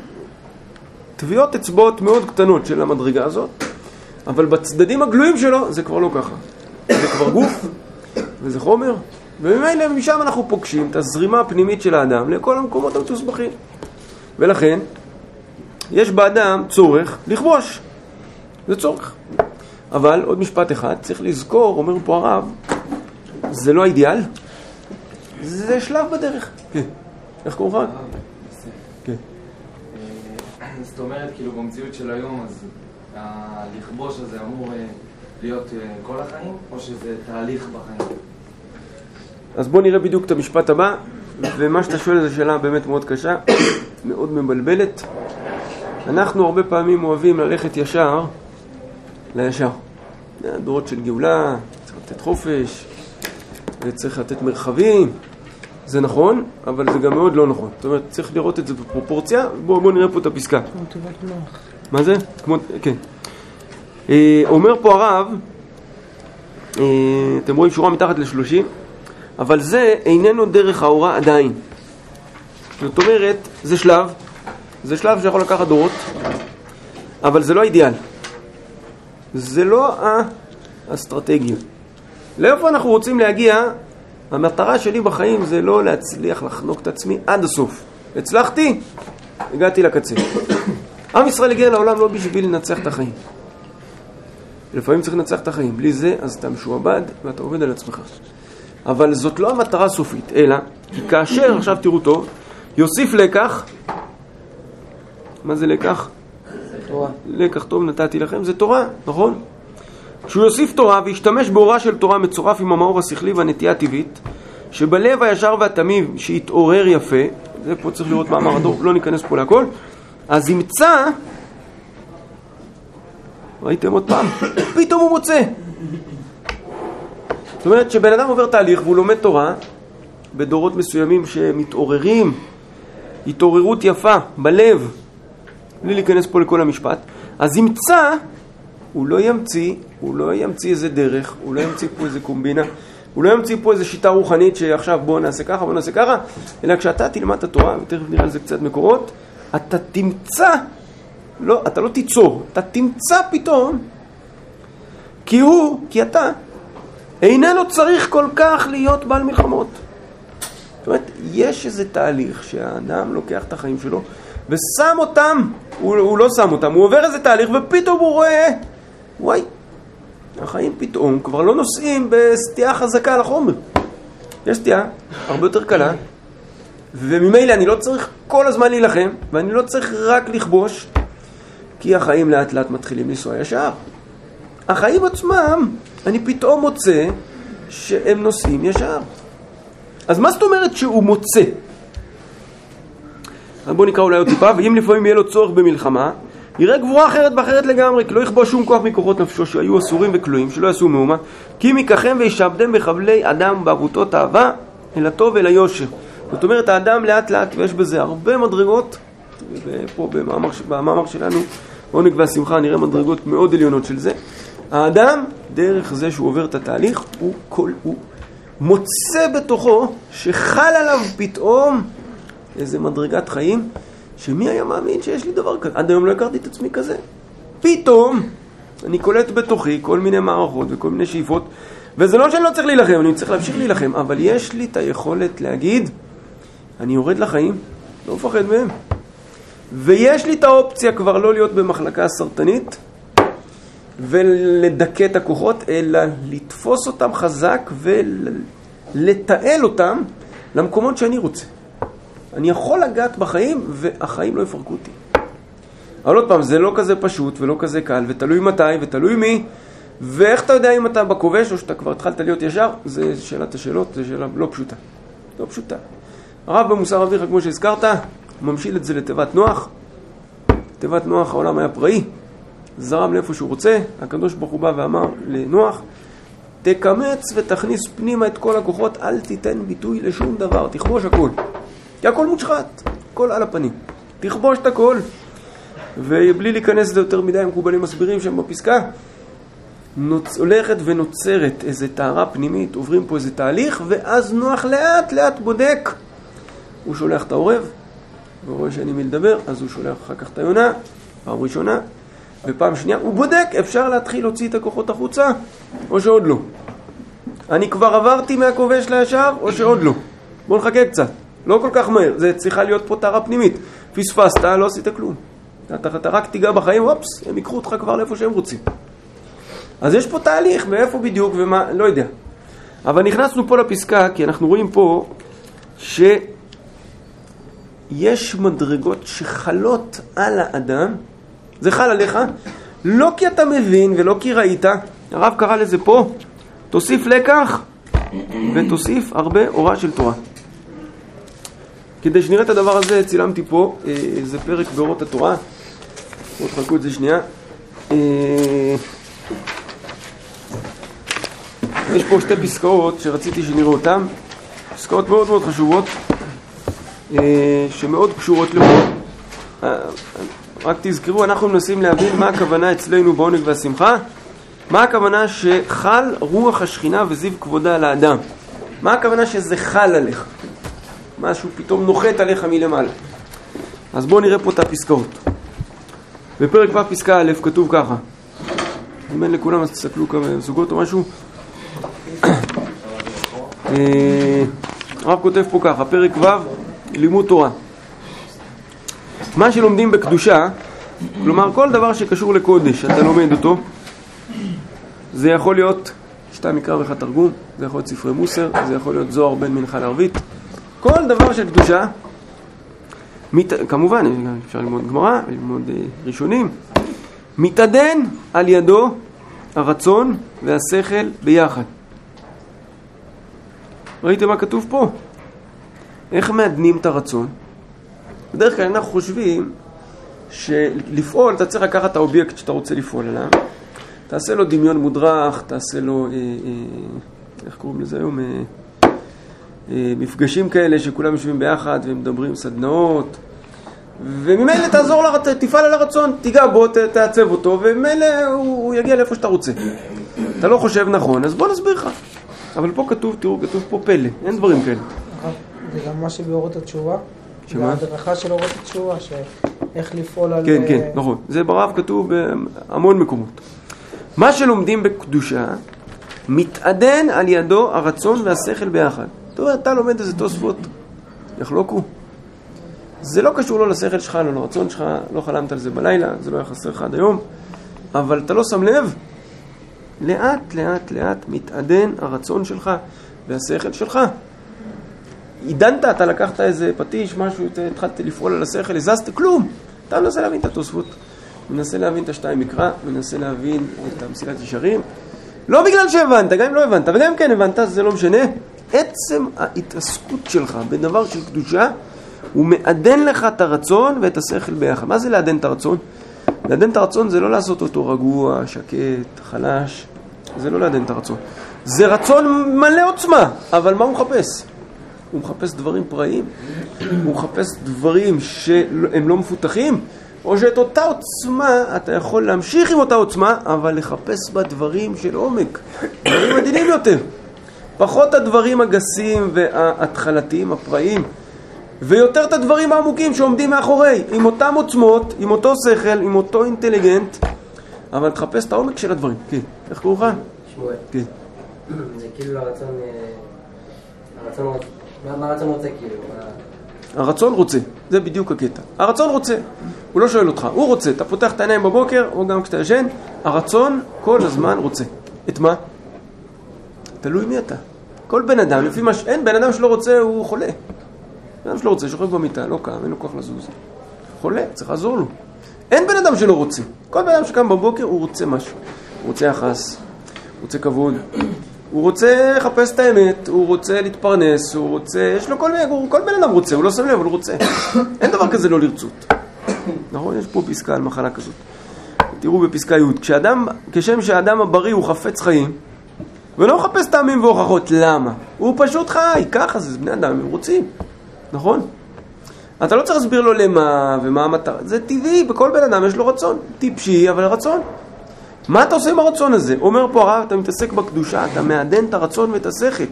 טביעות אצבעות מאוד קטנות של המדרגה הזאת, אבל בצדדים הגלויים שלו זה כבר לא ככה. זה כבר גוף, וזה חומר, וממילא משם אנחנו פוגשים את הזרימה הפנימית של האדם לכל המקומות המתוסבכים. ולכן, יש באדם צורך לכבוש. זה צורך. אבל עוד משפט אחד, צריך לזכור, אומר פה הרב, זה לא האידיאל, זה שלב בדרך. כן. איך קוראים לך? כן. זאת אומרת, כאילו במציאות של היום, אז לכבוש הזה אמור להיות כל החיים, או שזה תהליך בחיים? אז בוא נראה בדיוק את המשפט הבא, ומה שאתה שואל זו שאלה באמת מאוד קשה, מאוד מבלבלת. אנחנו הרבה פעמים אוהבים ללכת ישר לישר. דורות של גאולה, צריך לתת חופש, וצריך לתת מרחבים. זה נכון, אבל זה גם מאוד לא נכון. זאת אומרת, צריך לראות את זה בפרופורציה. בואו נראה פה את הפסקה. מה זה? כן. אומר פה הרב, אתם רואים שורה מתחת ל-30, אבל זה איננו דרך האורה עדיין. זאת אומרת, זה שלב שיכול לקחת דורות, אבל זה לא אידיאל. זה לא האסטרטגיה. לאיפה אנחנו רוצים להגיע? המטרה שלי בחיים זה לא להצליח לחנוק את עצמי עד הסוף. הצלחתי, הגעתי לקצה. עם ישראל הגיע לעולם לא בשביל לנצח את החיים. לפעמים צריך לנצח את החיים. בלי זה, אז אתה משועבד ואתה עובד על עצמך. אבל זאת לא המטרה הסופית, אלא, כי כאשר, עכשיו תראו טוב, יוסיף לקח. מה זה לקח? תורה. לקח טוב נתתי לכם, זה תורה, נכון? כשהוא יוסיף תורה וישתמש באורה של תורה מצורף עם המאור השכלי והנטייה הטבעית, שבלב הישר והתמים שיתעורר יפה, זה פה צריך לראות מאמר הדור, לא ניכנס פה להכל, אז ימצא, ראיתם עוד פעם, פתאום הוא מוצא. זאת אומרת שבן אדם עובר תהליך והוא לומד תורה, בדורות מסוימים שמתעוררים, התעוררות יפה בלב, בלי להיכנס פה לכל המשפט, אז ימצא, הוא לא ימציא איזה דרך, הוא לא ימציא פה איזה קומבינה, הוא לא ימציא פה איזו שיטה רוחנית שעכשיו בוא נעשה ככה, בוא נעשה ככה, אלא כשאתה תלמד את התורה, ותכף נראה על זה קצת מקורות, אתה תמצא, לא, אתה לא תיצור, אתה תמצא פתאום, כי אתה איננו צריך כל כך להיות בעל מלחמות. זאת אומרת, יש איזה תהליך שהאדם לוקח את החיים שלו ושם אותם, הוא לא שם אותם, הוא עובר איזה תהליך ופתאום הוא רואה, וואי, החיים פתאום כבר לא נוסעים בסטייה חזקה על החומר. יש סטייה הרבה יותר קלה, וממילא אני לא צריך כל הזמן להילחם, ואני לא צריך רק לכבוש, כי החיים לאט לאט מתחילים לנסוע ישר. החיים עצמם, אני פתאום מוצא שהם נוסעים ישר. אז מה זאת אומרת שהוא מוצא? אז בואו נקרא אולי עוד טיפה, ואם לפעמים יהיה לו צורך במלחמה, יראה גבורה אחרת ואחרת לגמרי, כי לא יכבוש שום כוח מכוחות נפשו שהיו אסורים וכלואים, שלא יעשו מאומה, כי מככם וישעבדם בחבלי אדם בעבותות אהבה, אל הטוב ואל היושר. זאת אומרת, האדם לאט לאט, ויש בזה הרבה מדרגות, ופה במאמר שלנו, עונג והשמחה, נראה מדרגות מאוד עליונות של זה. האדם, דרך זה שהוא עובר את התהליך, הוא מוצא בתוכו שחל עליו פתאום איזה מדרגת חיים, שמי היה מאמין שיש לי דבר כזה? עד היום לא הכרתי את עצמי כזה. פתאום אני קולט בתוכי כל מיני מערכות וכל מיני שאיפות, וזה לא שאני לא צריך להילחם, אני צריך להמשיך להילחם, אבל יש לי את היכולת להגיד, אני יורד לחיים, לא מפחד מהם. ויש לי את האופציה כבר לא להיות במחלקה סרטנית, ולדכא את הכוחות, אלא לתפוס אותם חזק ולתעל אותם למקומות שאני רוצה. אני יכול לגעת בחיים, והחיים לא יפרקו אותי. אבל עוד פעם, זה לא כזה פשוט ולא כזה קל, ותלוי מתי ותלוי מי, ואיך אתה יודע אם אתה בכובש או שאתה כבר התחלת להיות ישר, זה שאלת השאלות, זה שאלה לא פשוטה. לא פשוטה. הרב במוסר אביך, כמו שהזכרת, ממשיל את זה לתיבת נוח. תיבת נוח, העולם היה פראי, זרם לאיפה שהוא רוצה, הקדוש ברוך הוא בא ואמר לנוח, תקמץ ותכניס פנימה את כל הכוחות, אל תיתן ביטוי לשום דבר, תכבוש הכל. כי הכל מושחת, הכל על הפנים. תכבוש את הכל. ובלי להיכנס לזה יותר מדי, מקובלים מסבירים שם בפסקה, הולכת ונוצרת איזו טהרה פנימית, עוברים פה איזה תהליך, ואז נוח לאט לאט בודק. הוא שולח את העורב, ורואה שאני מלדבר, אז הוא שולח אחר כך את היונה, פעם ראשונה, ופעם שנייה, הוא בודק, אפשר להתחיל להוציא את הכוחות החוצה, או שעוד לא. אני כבר עברתי מהכובש לישר, או שעוד לא. בואו נחכה קצת. לא כל כך מהר, זה צריכה להיות פה טהרה פנימית. פספסת, לא עשית כלום. אתה רק תיגע בחיים, אופס, הם ייקחו אותך כבר לאיפה שהם רוצים. אז יש פה תהליך, ואיפה בדיוק ומה, לא יודע. אבל נכנסנו פה לפסקה, כי אנחנו רואים פה שיש מדרגות שחלות על האדם, זה חל עליך, לא כי אתה מבין ולא כי ראית, הרב קרא לזה פה, תוסיף לקח ותוסיף הרבה אורה של תורה. כדי שנראה את הדבר הזה, צילמתי פה, זה פרק באורות התורה, בואו תחלקו את זה שנייה. יש פה שתי פסקאות שרציתי שנראה אותן, פסקאות מאוד מאוד חשובות, שמאוד קשורות לפה. רק תזכרו, אנחנו מנסים להבין מה הכוונה אצלנו בעונג והשמחה, מה הכוונה שחל רוח השכינה וזיו כבודה על האדם, מה הכוונה שזה חל עליך, משהו פתאום נוחת עליך מלמעלה. אז בואו נראה פה את הפסקאות. בפרק ו' פסקה א' כתוב ככה, אם אין לכולם אז תסתכלו כמה זוגות או משהו. הרב כותב פה ככה, פרק ו' לימוד תורה. מה שלומדים בקדושה, כלומר כל דבר שקשור לקודש, אתה לומד אותו, זה יכול להיות שתי מקרא ואחד תרגום, זה יכול להיות ספרי מוסר, זה יכול להיות זוהר בין מנחה לערבית, כל דבר של קדושה, כמובן אפשר ללמוד גמרא, ללמוד ראשונים, מתעדן על ידו הרצון והשכל ביחד. ראיתם מה כתוב פה? איך מעדנים את הרצון? בדרך כלל אנחנו חושבים שלפעול, אתה צריך לקחת את האובייקט שאתה רוצה לפעול עליו, תעשה לו דמיון מודרך, תעשה לו, איך קוראים לזה היום? מפגשים כאלה שכולם יושבים ביחד ומדברים סדנאות, וממילא תעזור לרצון, תפעל על הרצון, תיגע בו, תעצב אותו, וממילא הוא יגיע לאיפה שאתה רוצה. אתה לא חושב נכון, אז בוא נסביר לך. אבל פה כתוב, תראו, כתוב פה פלא, אין דברים כאלה. זה גם מה שבאורות התשובה? שמה? ההדרכה של אורות התשובה, שאיך לפעול על... כן, כן, נכון. זה ברב כתוב בהמון מקומות. מה שלומדים בקדושה, מתעדן על ידו הרצון והשכל ביחד. טוב, אתה לומד איזה תוספות, יחלוקו. זה לא קשור לא לשכל שלך, לא לרצון שלך, לא חלמת על זה בלילה, זה לא היה חסר לך עד היום, אבל אתה לא שם לב, לאט לאט לאט מתעדן הרצון שלך והשכל שלך. עידנת, אתה לקחת איזה פטיש, משהו, התחלת לפעול על השכל, הזזת, כלום. אתה מנסה להבין את התוספות, מנסה להבין את השתיים מקרא, מנסה להבין את המסילת ישרים. לא בגלל שהבנת, גם אם לא הבנת, וגם אם כן הבנת, זה לא משנה. עצם ההתעסקות שלך בדבר של קדושה, הוא מעדן לך את הרצון ואת השכל ביחד. מה זה לעדן את הרצון? לעדן את הרצון זה לא לעשות אותו רגוע, שקט, חלש. זה לא לעדן את הרצון. זה רצון מלא עוצמה, אבל מה הוא מחפש? הוא מחפש דברים פראיים, הוא מחפש דברים שהם לא מפותחים, או שאת אותה עוצמה אתה יכול להמשיך עם אותה עוצמה, אבל לחפש בה דברים של עומק, דברים עדינים יותר. פחות הדברים הגסים וההתחלתיים, הפראיים, ויותר את הדברים העמוקים שעומדים מאחורי, עם אותם עוצמות, עם אותו שכל, עם אותו אינטליגנט, אבל תחפש את העומק של הדברים. כן, איך קוראים לך? שמואל. כן. זה כאילו הרצון מה הרצון רוצה כאילו? הרצון רוצה, זה בדיוק הקטע. הרצון רוצה, הוא לא שואל אותך, הוא רוצה, אתה פותח את העיניים בבוקר, או גם כשאתה ישן, הרצון כל הזמן רוצה. את מה? תלוי מי אתה. כל בן אדם, לפי מה אין בן אדם שלא רוצה, הוא חולה. בן אדם שלא רוצה, שוכב במיטה, לא קם, אין לו כוח לזוז. חולה, צריך לעזור לו. אין בן אדם שלא רוצה. כל בן אדם שקם בבוקר, הוא רוצה משהו. הוא רוצה יחס, הוא רוצה כבוד. הוא רוצה לחפש את האמת, הוא רוצה להתפרנס, הוא רוצה, יש לו כל בן אדם רוצה, הוא לא שם לב, אבל הוא רוצה. אין דבר כזה לא לרצות. נכון? יש פה פסקה על מחלה כזאת. תראו בפסקה י' כשם שהאדם הבריא הוא חפץ חיים, ולא מחפש טעמים והוכחות, למה? הוא פשוט חי, ככה זה בני אדם, הם רוצים. נכון? אתה לא צריך להסביר לו למה ומה המטרה, זה טבעי, בכל בן אדם יש לו רצון, טיפשי, אבל רצון. מה אתה עושה עם הרצון הזה? אומר פה הרב, אתה מתעסק בקדושה, אתה מעדן את הרצון ואת השכל.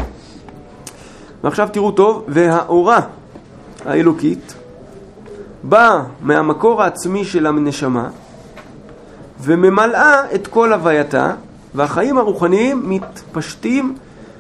ועכשיו תראו טוב, והאורה האלוקית באה מהמקור העצמי של הנשמה, וממלאה את כל הווייתה, והחיים הרוחניים מתפשטים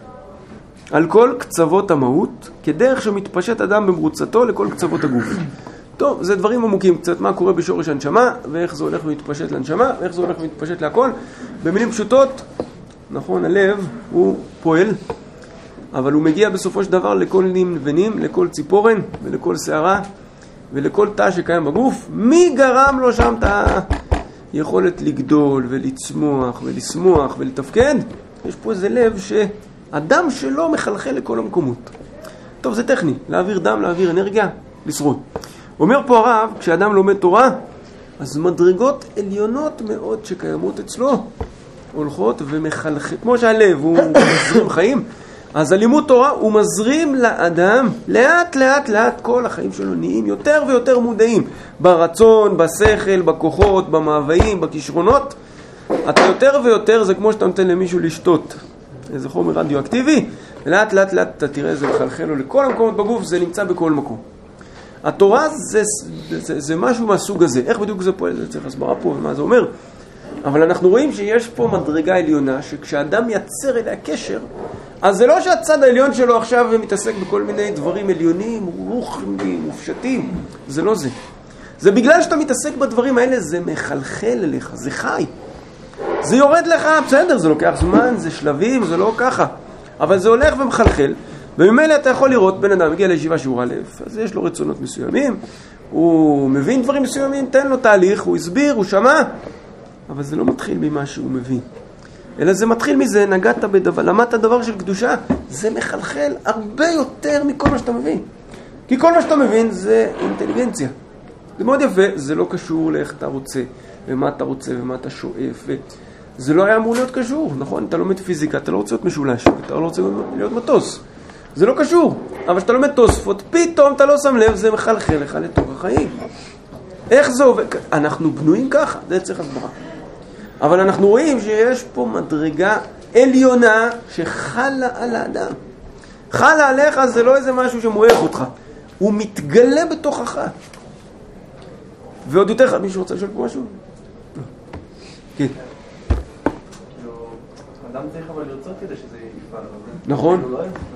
על כל קצוות המהות, כדרך שמתפשט אדם במרוצתו לכל קצוות הגוף. טוב, זה דברים עמוקים קצת, מה קורה בשורש הנשמה, ואיך זה הולך ומתפשט לנשמה, ואיך זה הולך ומתפשט להכל. במילים פשוטות, נכון, הלב הוא פועל, אבל הוא מגיע בסופו של דבר לכל נים ונים, לכל ציפורן ולכל שערה ולכל תא שקיים בגוף. מי גרם לו שם את היכולת לגדול ולצמוח ולשמוח ולתפקד? יש פה איזה לב שהדם שלו מחלחל לכל המקומות. טוב, זה טכני, להעביר דם, להעביר אנרגיה, לשרוד. אומר פה הרב, כשאדם לומד תורה, אז מדרגות עליונות מאוד שקיימות אצלו הולכות ומחלחל, כמו שהלב הוא מזרים חיים, אז הלימוד תורה הוא מזרים לאדם, לאט לאט לאט כל החיים שלו נהיים יותר ויותר מודעים, ברצון, בשכל, בכוחות, במאוויים, בכישרונות. אתה יותר ויותר, זה כמו שאתה נותן למישהו לשתות איזה חומר רדיואקטיבי, ולאט לאט לאט אתה תראה איזה מחלחל לו לכל המקומות בגוף, זה נמצא בכל מקום. התורה זה משהו מהסוג הזה. איך בדיוק זה פועל? זה צריך הסברה פה ומה זה אומר. אבל אנחנו רואים שיש פה מדרגה עליונה, שכשאדם יצר אליה קשר, אז זה לא שהצד העליון שלו עכשיו מתעסק בכל מיני דברים עליונים, רוחניים, מופשטים. זה לא זה. זה בגלל שאתה מתעסק בדברים האלה, זה מחלחל אליך, זה חי. זה יורד לך, בסדר, זה לוקח זמן, זה שלבים, זה לא ככה. אבל זה הולך ומחלחל. וממילא אתה יכול לראות, בן אדם מגיע לישיבה שיעור א', אז יש לו רצונות מסוימים, הוא מבין דברים מסוימים, תן לו תהליך, הוא הסביר, הוא שמע, אבל זה לא מתחיל ממה שהוא מבין. אלא זה מתחיל מזה, נגעת בדבר, למדת דבר של קדושה, זה מחלחל הרבה יותר מכל מה שאתה מבין. כי כל מה שאתה מבין זה אינטליגנציה. זה מאוד יפה, זה לא קשור לאיך אתה רוצה, ומה אתה רוצה, ומה אתה שואף, זה לא היה אמור להיות קשור, נכון? אתה לומד פיזיקה, אתה לא רוצה להיות משולש, אתה לא רוצה להיות מטוס. זה לא קשור, אבל שאתה לומד תוספות, פתאום אתה לא שם לב, זה מחלחל לך לתוך החיים. איך זה עובד? אנחנו בנויים ככה, זה צריך הסברה. אבל אנחנו רואים שיש פה מדרגה עליונה שחלה על האדם. חלה עליך זה לא איזה משהו שמואך אותך, הוא מתגלה בתוכך. ועוד יותר, מישהו רוצה לשאול פה משהו? כן. אדם צריך אבל לרצות כדי שזה יפעל. נכון.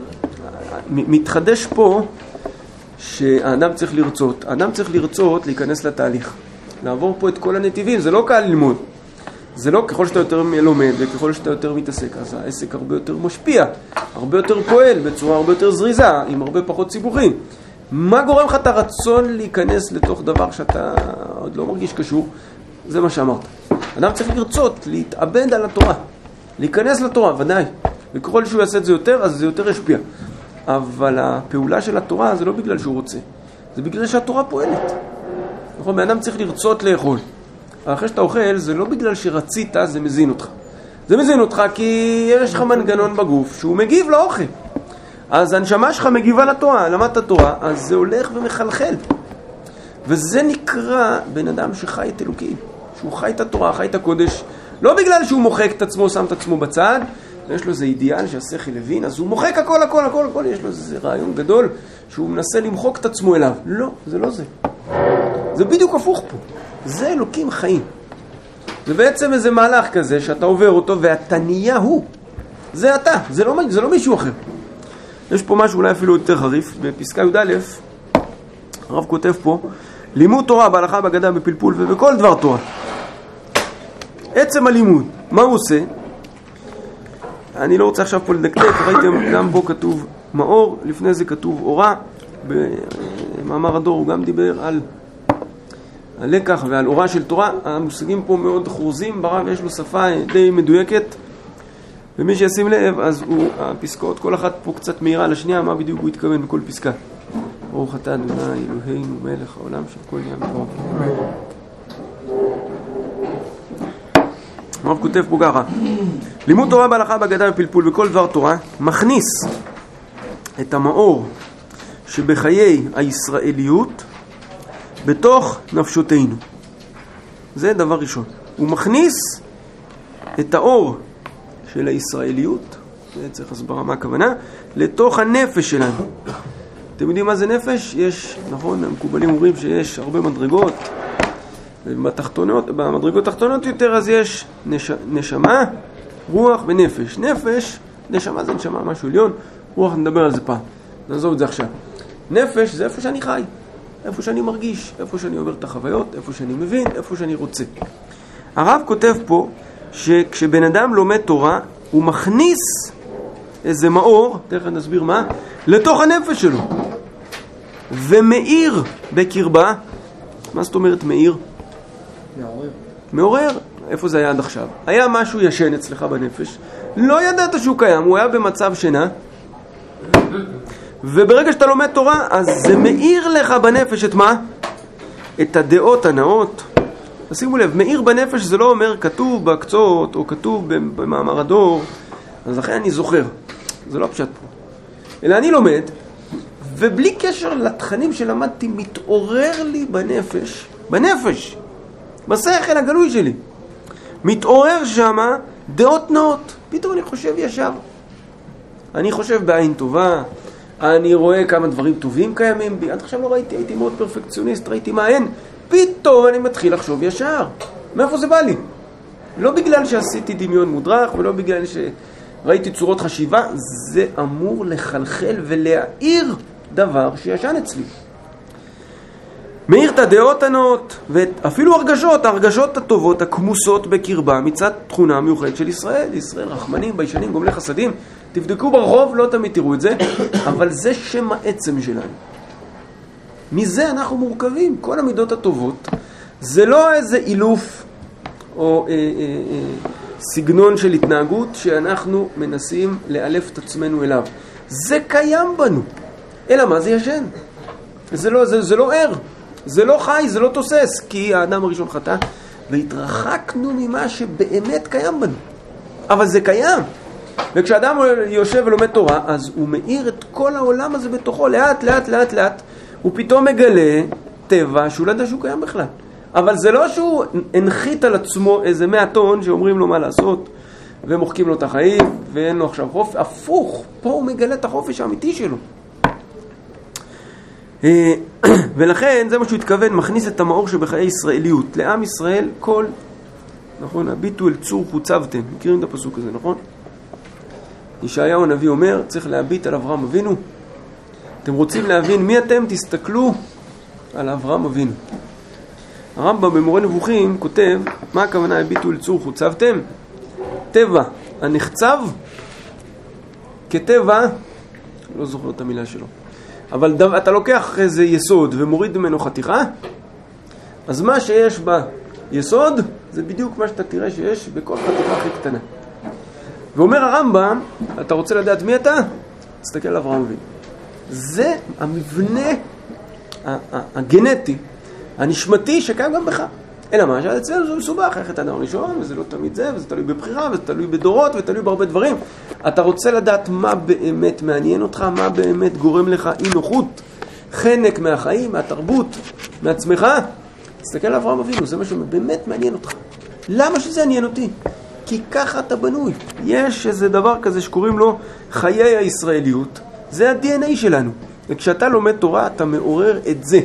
מתחדש פה שהאדם צריך לרצות. האדם צריך לרצות להיכנס לתהליך. לעבור פה את כל הנתיבים, זה לא קל ללמוד. זה לא ככל שאתה יותר לומד וככל שאתה יותר מתעסק, אז העסק הרבה יותר משפיע, הרבה יותר פועל בצורה הרבה יותר זריזה, עם הרבה פחות סיבוכים. מה גורם לך את הרצון להיכנס לתוך דבר שאתה עוד לא מרגיש קשור? זה מה שאמרת. אדם צריך לרצות, להתאבד על התורה, להיכנס לתורה, ודאי. וככל שהוא יעשה את זה יותר, אז זה יותר ישפיע. אבל הפעולה של התורה זה לא בגלל שהוא רוצה, זה בגלל שהתורה פועלת. נכון, באדם צריך לרצות לאכול. אחרי שאתה אוכל, זה לא בגלל שרצית, זה מזין אותך. זה מזין אותך כי יש לך מנגנון בגוף שהוא מגיב לאוכל. אז הנשמה שלך מגיבה לתורה, למדת התורה, אז זה הולך ומחלחל. וזה נקרא בן אדם שחי את אלוקים. שהוא חי את התורה, חי את הקודש. לא בגלל שהוא מוחק את עצמו, שם את עצמו בצד. יש לו איזה אידיאל שהשכל הבין, אז הוא מוחק הכל, הכל, הכל, הכל. יש לו איזה רעיון גדול שהוא מנסה למחוק את עצמו אליו. לא, זה לא זה. זה בדיוק הפוך פה. זה אלוקים חיים. זה בעצם איזה מהלך כזה שאתה עובר אותו ואתה נהיה הוא. זה אתה, זה לא מישהו אחר. יש פה משהו אולי אפילו יותר חריף. בפסקה י"א הרב כותב פה, לימוד תורה בהלכה, בהגדה, בפלפול ובכל דבר תורה. עצם הלימוד, מה הוא עושה? אני לא רוצה עכשיו פה לדקדק, ראיתם גם בו כתוב מאור, לפני זה כתוב אורה. במאמר הדור הוא גם דיבר על הלקח ועל אורה של תורה. המושגים פה מאוד חורזים, ברב יש לו שפה די מדויקת, ומי שישים לב, אז הפסקאות, כל אחת פה קצת מהירה לשנייה, מה בדיוק הוא התכוון בכל פסקה. ברוך אתה אדוני אלוהינו מלך העולם שכל נהיה בדברו. הרב כותב פה ככה, לימוד תורה בהלכה, בהגדה, בפלפול וכל דבר תורה מכניס את המאור שבחיי הישראליות בתוך נפשותינו. זה דבר ראשון. הוא מכניס את האור של הישראליות, זה צריך הסברה מה הכוונה, לתוך הנפש שלנו. אתם יודעים מה זה נפש? יש, נכון, המקובלים אומרים שיש הרבה מדרגות, במדרגות התחתונות יותר אז יש נשמה, רוח ונפש. נפש, נשמה זה נשמה, משהו עליון, רוח נדבר על זה פעם, נעזוב את זה עכשיו. נפש זה איפה שאני חי, איפה שאני מרגיש, איפה שאני עובר את החוויות, איפה שאני מבין, איפה שאני רוצה. הרב כותב פה שכשבן אדם לומד תורה, הוא מכניס איזה מאור, תכף נסביר מה, לתוך הנפש שלו. ומאיר בקרבה. מה זאת אומרת מאיר? מעורר. מעורר. איפה זה היה עד עכשיו? היה משהו ישן אצלך בנפש, לא ידעת שהוא קיים, הוא היה במצב שינה, וברגע שאתה לומד תורה, אז זה מאיר לך בנפש את מה? את הדעות הנאות. שימו לב, מאיר בנפש זה לא אומר כתוב בקצות או כתוב במאמר הדור, אז לכן אני זוכר. זה לא פשט פה. אלא אני לומד, ובלי קשר לתכנים שלמדתי, מתעורר לי בנפש, בשכל הגלוי שלי. מתעורר שמה דעות נאות. פתאום אני חושב ישר. אני חושב בעין טובה, אני רואה כמה דברים טובים קיימים בי. עד עכשיו לא ראיתי, הייתי מאוד פרפקציוניסט, ראיתי מה אין. פתאום אני מתחיל לחשוב ישר. מאיפה זה בא לי? לא בגלל שעשיתי דמיון מודרך, ולא בגלל שראיתי צורות חשיבה. זה אמור לחלחל ולהאיר דבר שישן אצלי. מאיר את הדעות הנאות, ואפילו ההרגשות הטובות, הכמוסות בקרבה, מצד תכונה מיוחדת של ישראל. ישראל רחמנים, ביישנים, גומלי חסדים. תבדקו ברחוב, לא תמיד תראו את זה, אבל זה שם העצם שלנו. מזה אנחנו מורכבים. כל המידות הטובות, זה לא איזה אילוף או סגנון של התנהגות שאנחנו מנסים לאלף את עצמנו אליו. זה קיים בנו. אלא מה? זה ישן. זה לא ער. זה לא חי, זה לא תוסס, כי האדם הראשון חטא, והתרחקנו ממה שבאמת קיים בנו. אבל זה קיים. וכשאדם יושב ולומד תורה, אז הוא מאיר את כל העולם הזה בתוכו, לאט, לאט, לאט, לאט, הוא פתאום מגלה טבע שהוא לא יודע שהוא קיים בכלל. אבל זה לא שהוא הנחית על עצמו איזה 100 טון שאומרים לו מה לעשות, ומוחקים לו את החיים, ואין לו עכשיו חופש. הפוך, פה הוא מגלה את החופש האמיתי שלו. ולכן זה מה שהוא התכוון, מכניס את המאור שבחיי ישראליות. לעם ישראל כל, נכון, הביטו אל צור חוצבתם. מכירים את הפסוק הזה, נכון? ישעיהו הנביא אומר, צריך להביט על אברהם אבינו. אתם רוצים להבין מי אתם? תסתכלו על אברהם אבינו. הרמב"ם במורה נבוכים כותב, מה הכוונה הביטו אל צור חוצבתם? טבע הנחצב כטבע, לא זוכר את המילה שלו, אבל אתה לוקח איזה יסוד ומוריד ממנו חתיכה, אז מה שיש ביסוד זה בדיוק מה שאתה תראה שיש בכל חתיכה הכי קטנה. ואומר הרמב"ם, אתה רוצה לדעת מי אתה? תסתכל על אברהם אבינו. זה המבנה הגנטי, הנשמתי שקיים גם בך. אלא מה? שאצלנו זה מסובך, איך את האדם הראשון, וזה לא תמיד זה, וזה תלוי בבחירה, וזה תלוי בדורות, ותלוי בהרבה דברים. אתה רוצה לדעת מה באמת מעניין אותך, מה באמת גורם לך אי נוחות, חנק מהחיים, מהתרבות, מעצמך. תסתכל על אברהם אבינו, זה מה שבאמת מעניין אותך. למה שזה עניין אותי? כי ככה אתה בנוי. יש איזה דבר כזה שקוראים לו חיי הישראליות. זה ה-DNA שלנו. וכשאתה לומד תורה, אתה מעורר את זה.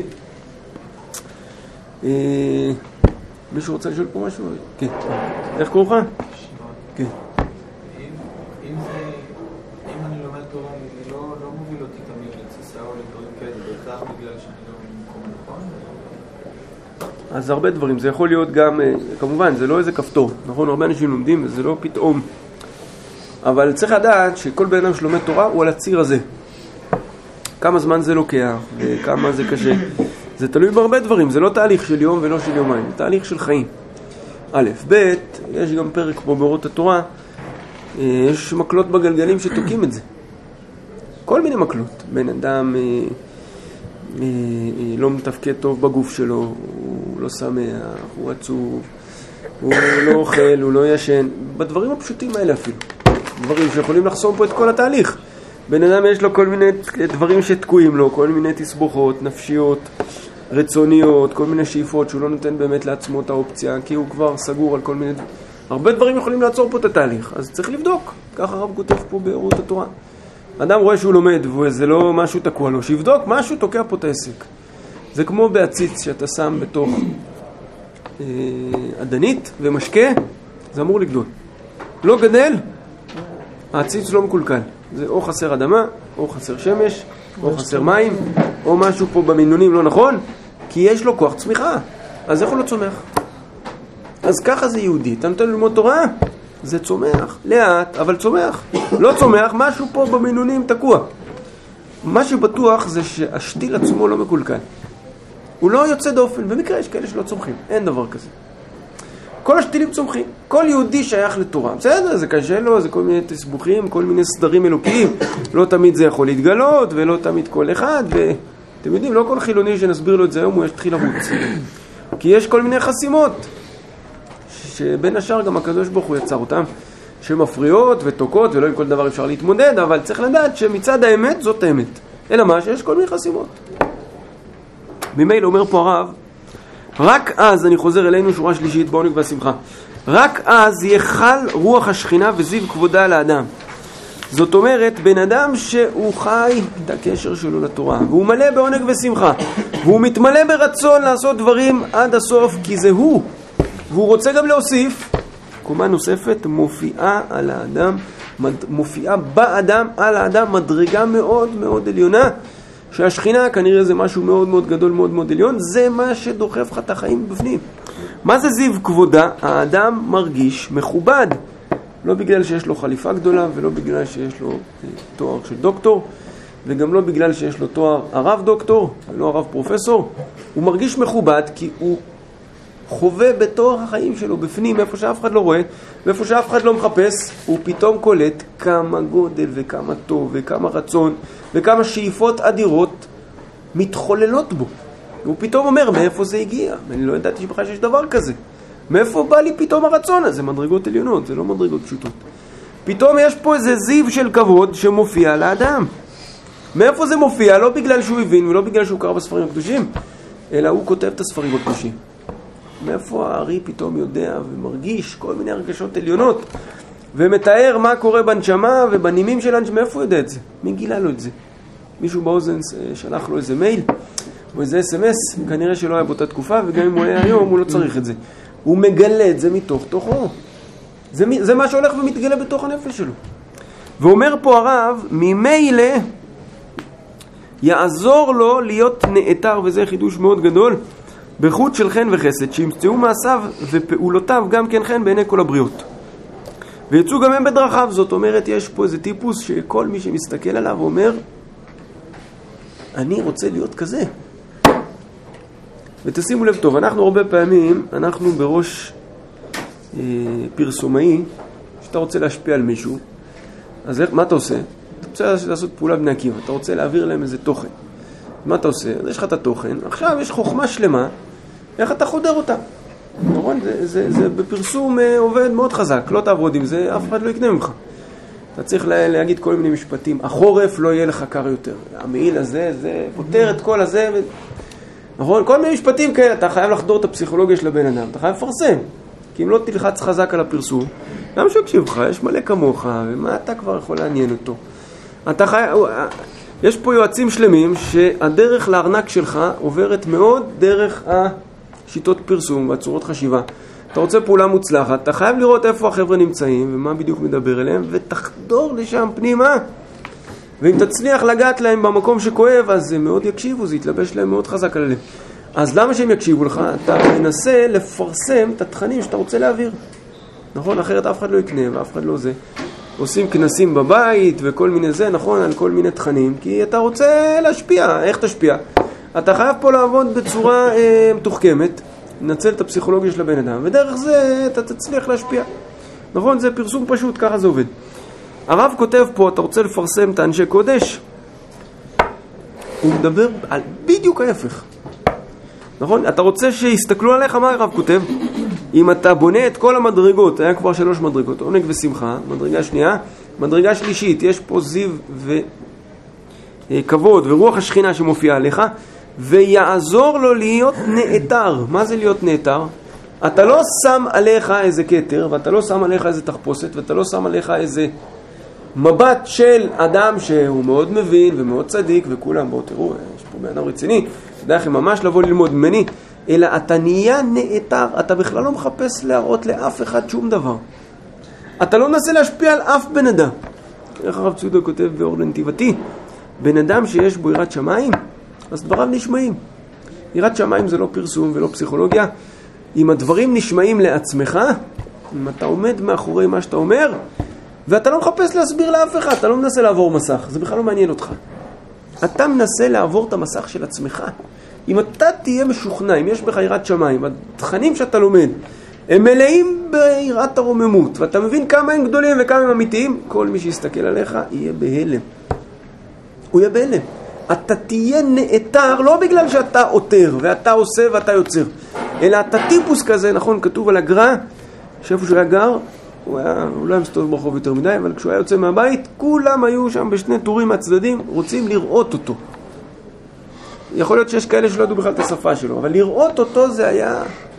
מישהו רוצה לשאול פה משהו? כן. איך קוראים לך? כן. אם אני לומד תורה, זה לא מוביל אותי תמיד לתסיסה או לדברים כאלה, בהכרח בגלל שאני לא במקום הנכון? אז הרבה דברים. זה יכול להיות גם, כמובן, זה לא איזה כפתור. נכון, הרבה אנשים לומדים, וזה לא פתאום. אבל צריך לדעת שכל בן אדם שלומד תורה הוא על הציר הזה. כמה זמן זה לוקח, וכמה זה קשה. זה תלוי בהרבה דברים, זה לא תהליך של יום ולא של יומיים, זה תהליך של חיים. א', ב', יש גם פרק פה באורות התורה, יש מקלות בגלגלים שתוקעים את זה. כל מיני מקלות. בן אדם לא מתפקד טוב בגוף שלו, הוא לא שמח, הוא עצוב, הוא לא אוכל, הוא לא ישן. בדברים הפשוטים האלה אפילו. דברים שיכולים לחסום פה את כל התהליך. בן אדם יש לו כל מיני דברים שתקועים לו, כל מיני תסבוכות, נפשיות, רצוניות, כל מיני שאיפות שהוא לא נותן באמת לעצמו את האופציה, כי הוא כבר סגור על כל מיני... הרבה דברים יכולים לעצור פה את התהליך, אז צריך לבדוק. ככה הרב כותב פה באורות התורה. אדם רואה שהוא לומד, וזה לא משהו תקוע לו, שיבדוק, משהו תוקע פה את העסק. זה כמו בעציץ שאתה שם בתוך עדנית ומשקה, זה אמור לגדול. לא גדל, העציץ לא מקולקל. זה או חסר אדמה, או חסר שמש, או חסר מים, או משהו פה במינונים לא נכון, כי יש לו כוח צמיחה. אז איך הוא לא צומח? אז ככה זה יהודי. אתה נותן ללמוד תורה, זה צומח. לאט, אבל צומח. לא צומח, משהו פה במינונים תקוע. מה שבטוח זה שהשתיל עצמו לא מקולקל. הוא לא יוצא דופן. במקרה יש כאלה שלא צומחים. אין דבר כזה. כל השתילים צומחים. כל יהודי שייך לתורה. בסדר, זה קשה לו, זה כל מיני תסבוכים, כל מיני סדרים אלוקיים. לא תמיד זה יכול להתגלות, ולא תמיד כל אחד. ואתם יודעים, לא כל חילוני שנסביר לו את זה היום, הוא יתחיל לרוץ. כי יש כל מיני חסימות, שבין השאר גם הקדוש ברוך הוא יצר אותם, שמפריעות ותוקות, ולא עם כל דבר אפשר להתמודד, אבל צריך לדעת שמצד האמת זאת האמת. אלא מה? שיש כל מיני חסימות. ממילא אומר פה הרב, רק אז, אני חוזר אלינו שורה שלישית בעונג והשמחה, רק אז יחל רוח השכינה וזיו כבודה לאדם. זאת אומרת, בן אדם שהוא חי את הקשר שלו לתורה, והוא מלא בעונג ושמחה, והוא מתמלא ברצון לעשות דברים עד הסוף, כי זה הוא, והוא רוצה גם להוסיף, קומה נוספת מופיעה על האדם, מופיעה באדם, על האדם, מדרגה מאוד מאוד עליונה, שהשכינה כנראה זה משהו מאוד מאוד גדול, מאוד מאוד עליון, זה מה שדוחף לך את החיים בפנים. מה זה זיו כבודה? האדם מרגיש מכובד, לא בגלל שיש לו חליפה גדולה, ולא בגלל שיש לו תואר של דוקטור, וגם לא בגלל שיש לו תואר הרב דוקטור, לא הרב פרופסור. הוא מרגיש מכובד כי הוא חווה בתוך החיים שלו בפנים, איפה שאף אחד לא רואה, ואיפה שאף אחד לא מחפש, הוא פתאום קולט כמה גודל וכמה טוב וכמה רצון וכמה שאיפות אדירות מתחוללות בו. הוא פתאום אומר, מאיפה זה הגיע? אני לא ידעתי שבכלל שיש דבר כזה. מאיפה בא לי פתאום הרצון הזה? מדרגות עליונות, זה לא מדרגות פשוטות. פתאום יש פה איזה זיו של כבוד שמופיע לאדם. מאיפה זה מופיע? לא בגלל שהוא הבין ולא בגלל שהוא קרא בספרים הקדושים, אלא הוא כותב את הספרים הקדושים. מאיפה הארי פתאום יודע ומרגיש כל מיני הרגשות עליונות? ומתאר מה קורה בנשמה ובנימים של הנשמה. מאיפה הוא יודע את זה? מי גילה לו את זה? מישהו באוזן שלח לו איזה מייל או איזה SMS, כנראה שלא היה באותה תקופה, וגם אם הוא היה היום הוא לא צריך את זה. הוא מגלה את זה מתוך תוכו. זה מה שהולך ומתגלה בתוך הנפש שלו. ואומר פה הרב, ממילא יעזור לו להיות נאתר, וזה חידוש מאוד גדול, בחוט של חן וחסד, שימצאו מעשיו ופעולותיו גם כן חן בעיני כל הבריות. ויצאו גם הם בדרכיו. זאת אומרת, יש פה איזה טיפוס שכל מי שמסתכל עליו אומר, אני רוצה להיות כזה. ותשימו לב טוב, אנחנו הרבה פעמים, אנחנו בראש פרסומאי, שאתה רוצה להשפיע על מישהו, אז מה אתה עושה? אתה רוצה לעשות פעולה בני עקיבא, אתה רוצה להעביר להם איזה תוכן. מה אתה עושה? אז יש לך את התוכן, עכשיו יש חוכמה שלמה, איך אתה חודר אותה? נכון? זה בפרסום עובד מאוד חזק, לא תעבוד עם זה, אף אחד לא יקנה ממך. אתה צריך להגיד כל מיני משפטים, החורף לא יהיה לך קר יותר, המעיל הזה, זה פותר את כל הזה, נכון? כל מיני משפטים כאלה, אתה חייב לחדור את הפסיכולוגיה של הבן אדם, אתה חייב לפרסם, כי אם לא תלחץ חזק על הפרסום, גם שיקשיב לך, יש מלא כמוך, ומה אתה כבר יכול לעניין אותו? אתה חייב, יש פה יועצים שלמים שהדרך לארנק שלך עוברת מאוד דרך השיטות פרסום והצורות חשיבה. אתה רוצה פעולה מוצלחת, אתה חייב לראות איפה החבר'ה נמצאים ומה בדיוק מדבר אליהם, ותחדור לשם פנימה. ואם תצליח לגעת להם במקום שכואב, אז זה מאוד יקשיבו, זה יתלבש להם מאוד חזק על הלב. אז למה שהם יקשיבו לך? אתה מנסה לפרסם את התכנים שאתה רוצה להעביר. נכון? אחרת אף אחד לא יקנה ואף אחד לא זה. עושים כנסים בבית וכל מיני זה, נכון? על כל מיני תכנים, כי אתה רוצה להשפיע. איך תשפיע? אתה חייב פה לעבוד בצורה מתוחכמת, לנצל את הפסיכולוגיה של הבן אדם, ודרך זה אתה תצליח להשפיע. נכון? זה פרסום פשוט, ככה זה עובד. הרב כותב פה, אתה רוצה לפרסם את האנשי קודש, הוא מדבר על בדיוק ההפך. נכון? אתה רוצה שיסתכלו עליך, מה הרב כותב? אם אתה בונה את כל המדרגות, היה כבר 3 מדרגות, עונג ושמחה, מדרגה שנייה, מדרגה שלישית, יש פה זיו וכבוד ורוח השכינה שמופיעה עליך, ויעזור לו להיות נאתר. מה זה להיות נאתר? אתה לא שם עליך איזה כתר, ואתה לא שם עליך איזה תחפושת, ואתה לא שם עליך איזה מבט של אדם שהוא מאוד מבין ומאוד צדיק, וכולם, בואו תראו, יש פה באדם רציני, יודע לכם ממש לבוא ללמוד ממני, אלא אתה נהיה נאתר, אתה בכלל לא מחפש להראות לאף אחד שום דבר. אתה לא מנסה להשפיע על אף בן אדם. איך הרב צודק כותב באור לנתיבתי, בן אדם שיש בו יראת שמיים, אז דבריו נשמעים. יראת שמיים זה לא פרסום ולא פסיכולוגיה. אם הדברים נשמעים לעצמך, אם אתה עומד מאחורי מה שאתה אומר, ואתה לא מחפש להסביר לאף אחד, אתה לא מנסה לעבור מסך, זה בכלל לא מעניין אותך. אתה מנסה לעבור את המסך של עצמך. אם אתה תהיה משוכנע, אם יש בך יראת שמיים, התכנים שאתה לומד, הם מלאים ביראת הרוממות, ואתה מבין כמה הם גדולים וכמה הם אמיתיים, כל מי שיסתכל עליך יהיה בהלם. הוא יהיה בהלם. אתה תהיה נאתר, לא בגלל שאתה עותר, ואתה עושה ואתה יוצר, אלא אתה טיפוס כזה, נכון, כתוב על הגר"א, שאיפה שהוא היה גר, הוא לא היה מסתובב ברחוב יותר מדי, אבל כשהוא היה יוצא מהבית, כולם היו שם בשני טורים מהצדדים, רוצים לראות אותו. יכול להיות שיש כאלה שלא ידעו בכלל את השפה שלו, אבל לראות אותו זה היה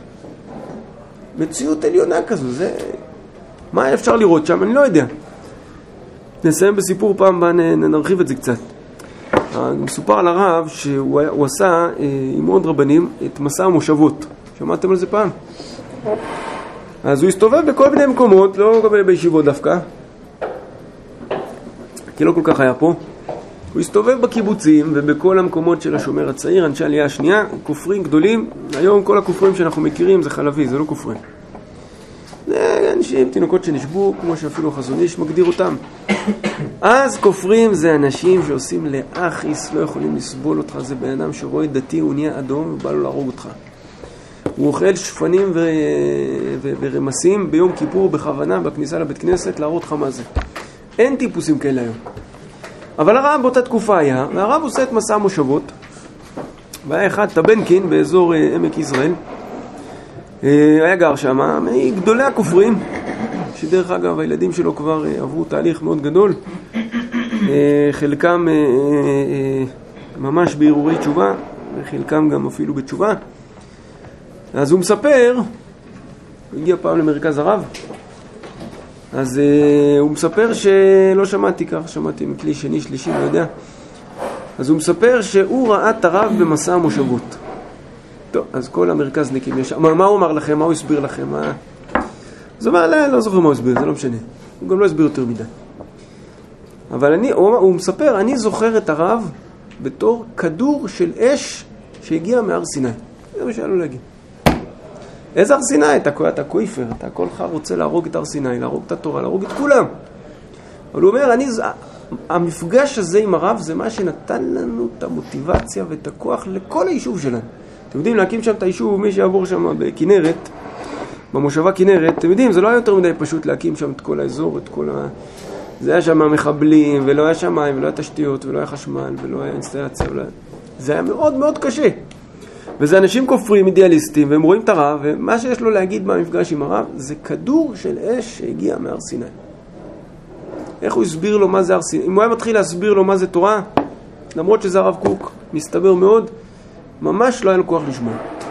מציאות עליונה כזו. זה מה אפשר לראות שם? אני לא יודע. נסיים בסיפור פעם, נרחיב את זה קצת. מסופר על הרב שהוא עשה עם עוד רבנים את מסע המושבות. שמעתם על זה פעם? אז הוא הסתובב בכל מיני מקומות, לא בישיבות דווקא, כי לא כל כך היה פה. הוא הסתובב בקיבוצים ובכל המקומות של השומר הצעיר, אנשי העלייה השנייה, כופרים גדולים. היום כל הכופרים שאנחנו מכירים זה חלבי, זה לא כופרים. זה אנשים, תינוקות שנשבו, כמו שאפילו חזון איש מגדיר אותם. אז כופרים זה אנשים שעושים לאחיס, לא יכולים לסבול אותך, זה בן אדם שרואה דתי, הוא נהיה אדום ובא לו להרוג אותך. הוא אוכל שפנים ורמסים ביום כיפור בכוונה בכניסה לבית כנסת להראות לך מה זה. אין טיפוסים כאלה היום. אבל הרב באותה תקופה היה, והרב עושה את מסע המושבות, והיה אחד, טבנקין, באזור עמק יזרעאל, היה גר שם, גדולי הכופרים, שדרך אגב הילדים שלו כבר עברו תהליך מאוד גדול, חלקם ממש בהרהורי תשובה, וחלקם גם אפילו בתשובה. אז הוא מספר, הוא הגיע פעם למרכז הרב, אז הוא מספר שלא שמעתי כך, שמעתי מכלי שני, שלישי, לא יודע. אז הוא מספר שהוא ראה את הרב במסע המושבות. טוב, אז כל המרכזניקים יש... מה הוא אמר לכם? מה הוא הסביר לכם? אז הוא אמר, לא זוכר מה הוא הסביר, זה לא משנה. הוא גם לא הסביר יותר מדי. אבל הוא מספר, אני זוכר את הרב בתור כדור של אש שהגיע מהר סיני. זה מה שהיה לו להגיד. איזה הר סיני? אתה קויפר, אתה כולך רוצה להרוג את הר סיני, להרוג את התורה, להרוג את כולם. אבל הוא אומר, המפגש הזה עם הרב זה מה שנתן לנו את המוטיבציה ואת הכוח לכל היישוב שלנו. אתם יודעים, להקים שם את היישוב, מי שיעבור שם בכנרת, במושבה כנרת, אתם יודעים, זה לא היה יותר מדי פשוט להקים שם את כל האזור, את כל ה... זה היה שם מחבלים, ולא היה שם מים, ולא היה תשתיות, ולא היה חשמל, ולא היה אינסטלציה, זה היה מאוד מאוד קשה. וזה אנשים כופרים, אידיאליסטים, והם רואים את הרב, ומה שיש לו להגיד במפגש עם הרב, זה כדור של אש שהגיע מהר סיני. איך הוא הסביר לו מה זה הר סיני? אם הוא היה מתחיל להסביר לו מה זה תורה, למרות שזה הרב קוק, מסתבר מאוד, ממש לא היה לו כוח לשמוע.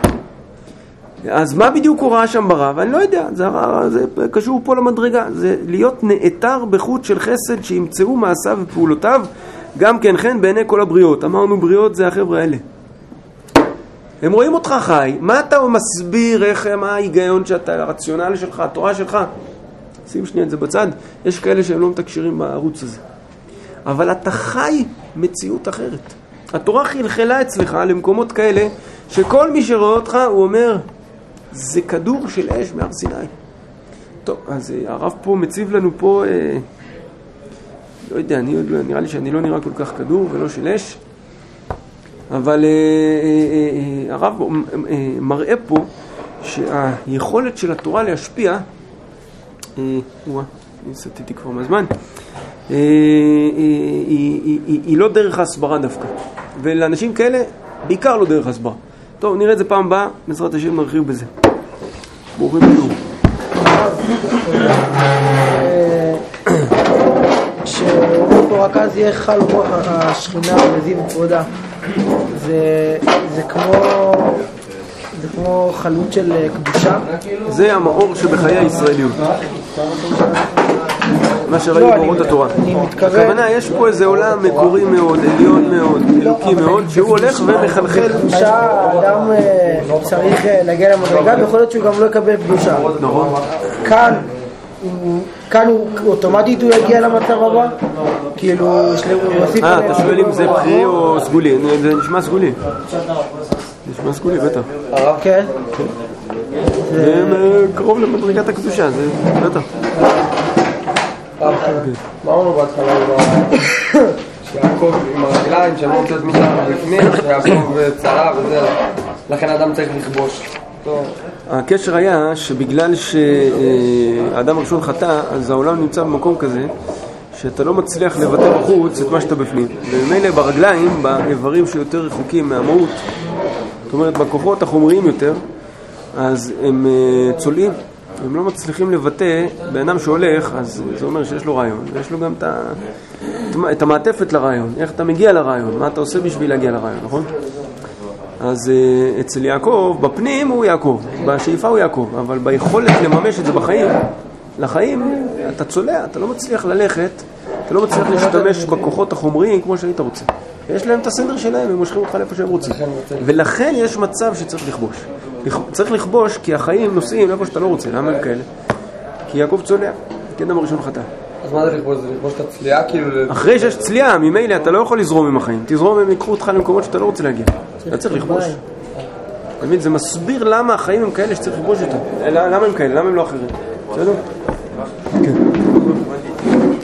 אז מה בדיוק הוא ראה שם ברב? אני לא יודע, זה קשור פה למדרגה. זה להיות נאתר בחוט של חסד שימצאו מעשיו ופעולותיו, גם כן כן בעיני כל הבריאות. אמרנו בריאות זה החבר'ה האלה. הם רואים אותך חי, מה אתה מסביר, מה ההיגיון שאתה, הרציונל שלך, התורה שלך? שים שנייה את זה בצד, יש כאלה שהם לא מתקשרים בערוץ הזה. אבל אתה חי מציאות אחרת. התורה חלחלה אצלך למקומות כאלה, שכל מי שרואה אותך הוא אומר, זה כדור של אש מהר סיני. טוב, אז הרב פה מציב לנו פה, לא יודע, נראה לי שאני לא נראה כל כך כדור ולא של אש, אבל הרב מראה פה שהיכולת של התורה להשפיע, אני סתיתי כבר מהזמן, היא לא דרך ההסברה דווקא. ולאנשים כאלה, בעיקר לא דרך ההסברה. טוב, נראה את זה פעם הבאה, בעזרת השם נרחיב בזה. ברוכים הבאים. כשאותו רק אז יהיה חל רוח השכינה וזיו כבודה. זה כמו חלות של קדושה. זה המאור שבחיי הישראליות. מה שראינו באורות התורה. הכוונה, יש פה איזה עולם מקורי מאוד, עליון מאוד, אלוקי מאוד, שהוא הולך ומחלחל. האדם צריך להגיע למדרגה, ויכול להיות שהוא גם לא יקבל קדושה. כאן הוא אוטומטית הוא יגיע למצב הבא? כאילו, אתה שואל אם זה פרי או סגולי? זה נשמע סגולי. נשמע סגולי, בטח. כן. זה קרוב למדרגת הקדושה, זה בטח. מה אמרנו בהתחלה? שיעקב עם הרגליים שלא רוצה את משם לפני, שיעקב צרה וזה, לכן האדם צריך לכבוש. הקשר היה שבגלל שהאדם הראשון חטא, אז העולם נמצא במקום כזה שאתה לא מצליח לבטא בחוץ את מה שאתה בפנים. וממילא ברגליים, באיברים שיותר רחוקים מהמהות, זאת אומרת בכוחות החומריים יותר, אז הם צולעים, הם לא מצליחים לבטא. באדם שהולך, אז זה אומר שיש לו רעיון, ויש לו גם את המעטפת לרעיון, איך אתה מגיע לרעיון, מה אתה עושה בשביל להגיע לרעיון, נכון? אז אצל יעקב, בפנים הוא יעקב, בשאיפה הוא יעקב, אבל ביכולת לממש את זה בחיים, לחיים, אתה צולע, אתה לא מצליח ללכת, אתה לא מצליח להשתמש בכוחות החומריים כמו שהיית רוצה. יש להם את הסדר שלהם, הם מושכים אותך לאיפה שהם רוצים. ולכן יש מצב שצריך לכבוש. צריך לכבוש כי החיים נוסעים לאיפה שאתה לא רוצה. למה הם כאלה? כי יעקב צולע, כי אדם הראשון חטא. אז מה זה לכבוש? זה לכבוש את הצליעה כאילו? אחרי שיש צליעה, ממילא אתה לא יכול לזרום עם החיים. תזרום, הם יקחו אותך למקומות שאתה לא רוצה להגיע. אתה צריך לכבוש. תמיד זה מסביר למה החיים הם כאלה שצריך לכבוש אותם. למה הם כאלה? למה הם לא אחרים? בסדר? כן.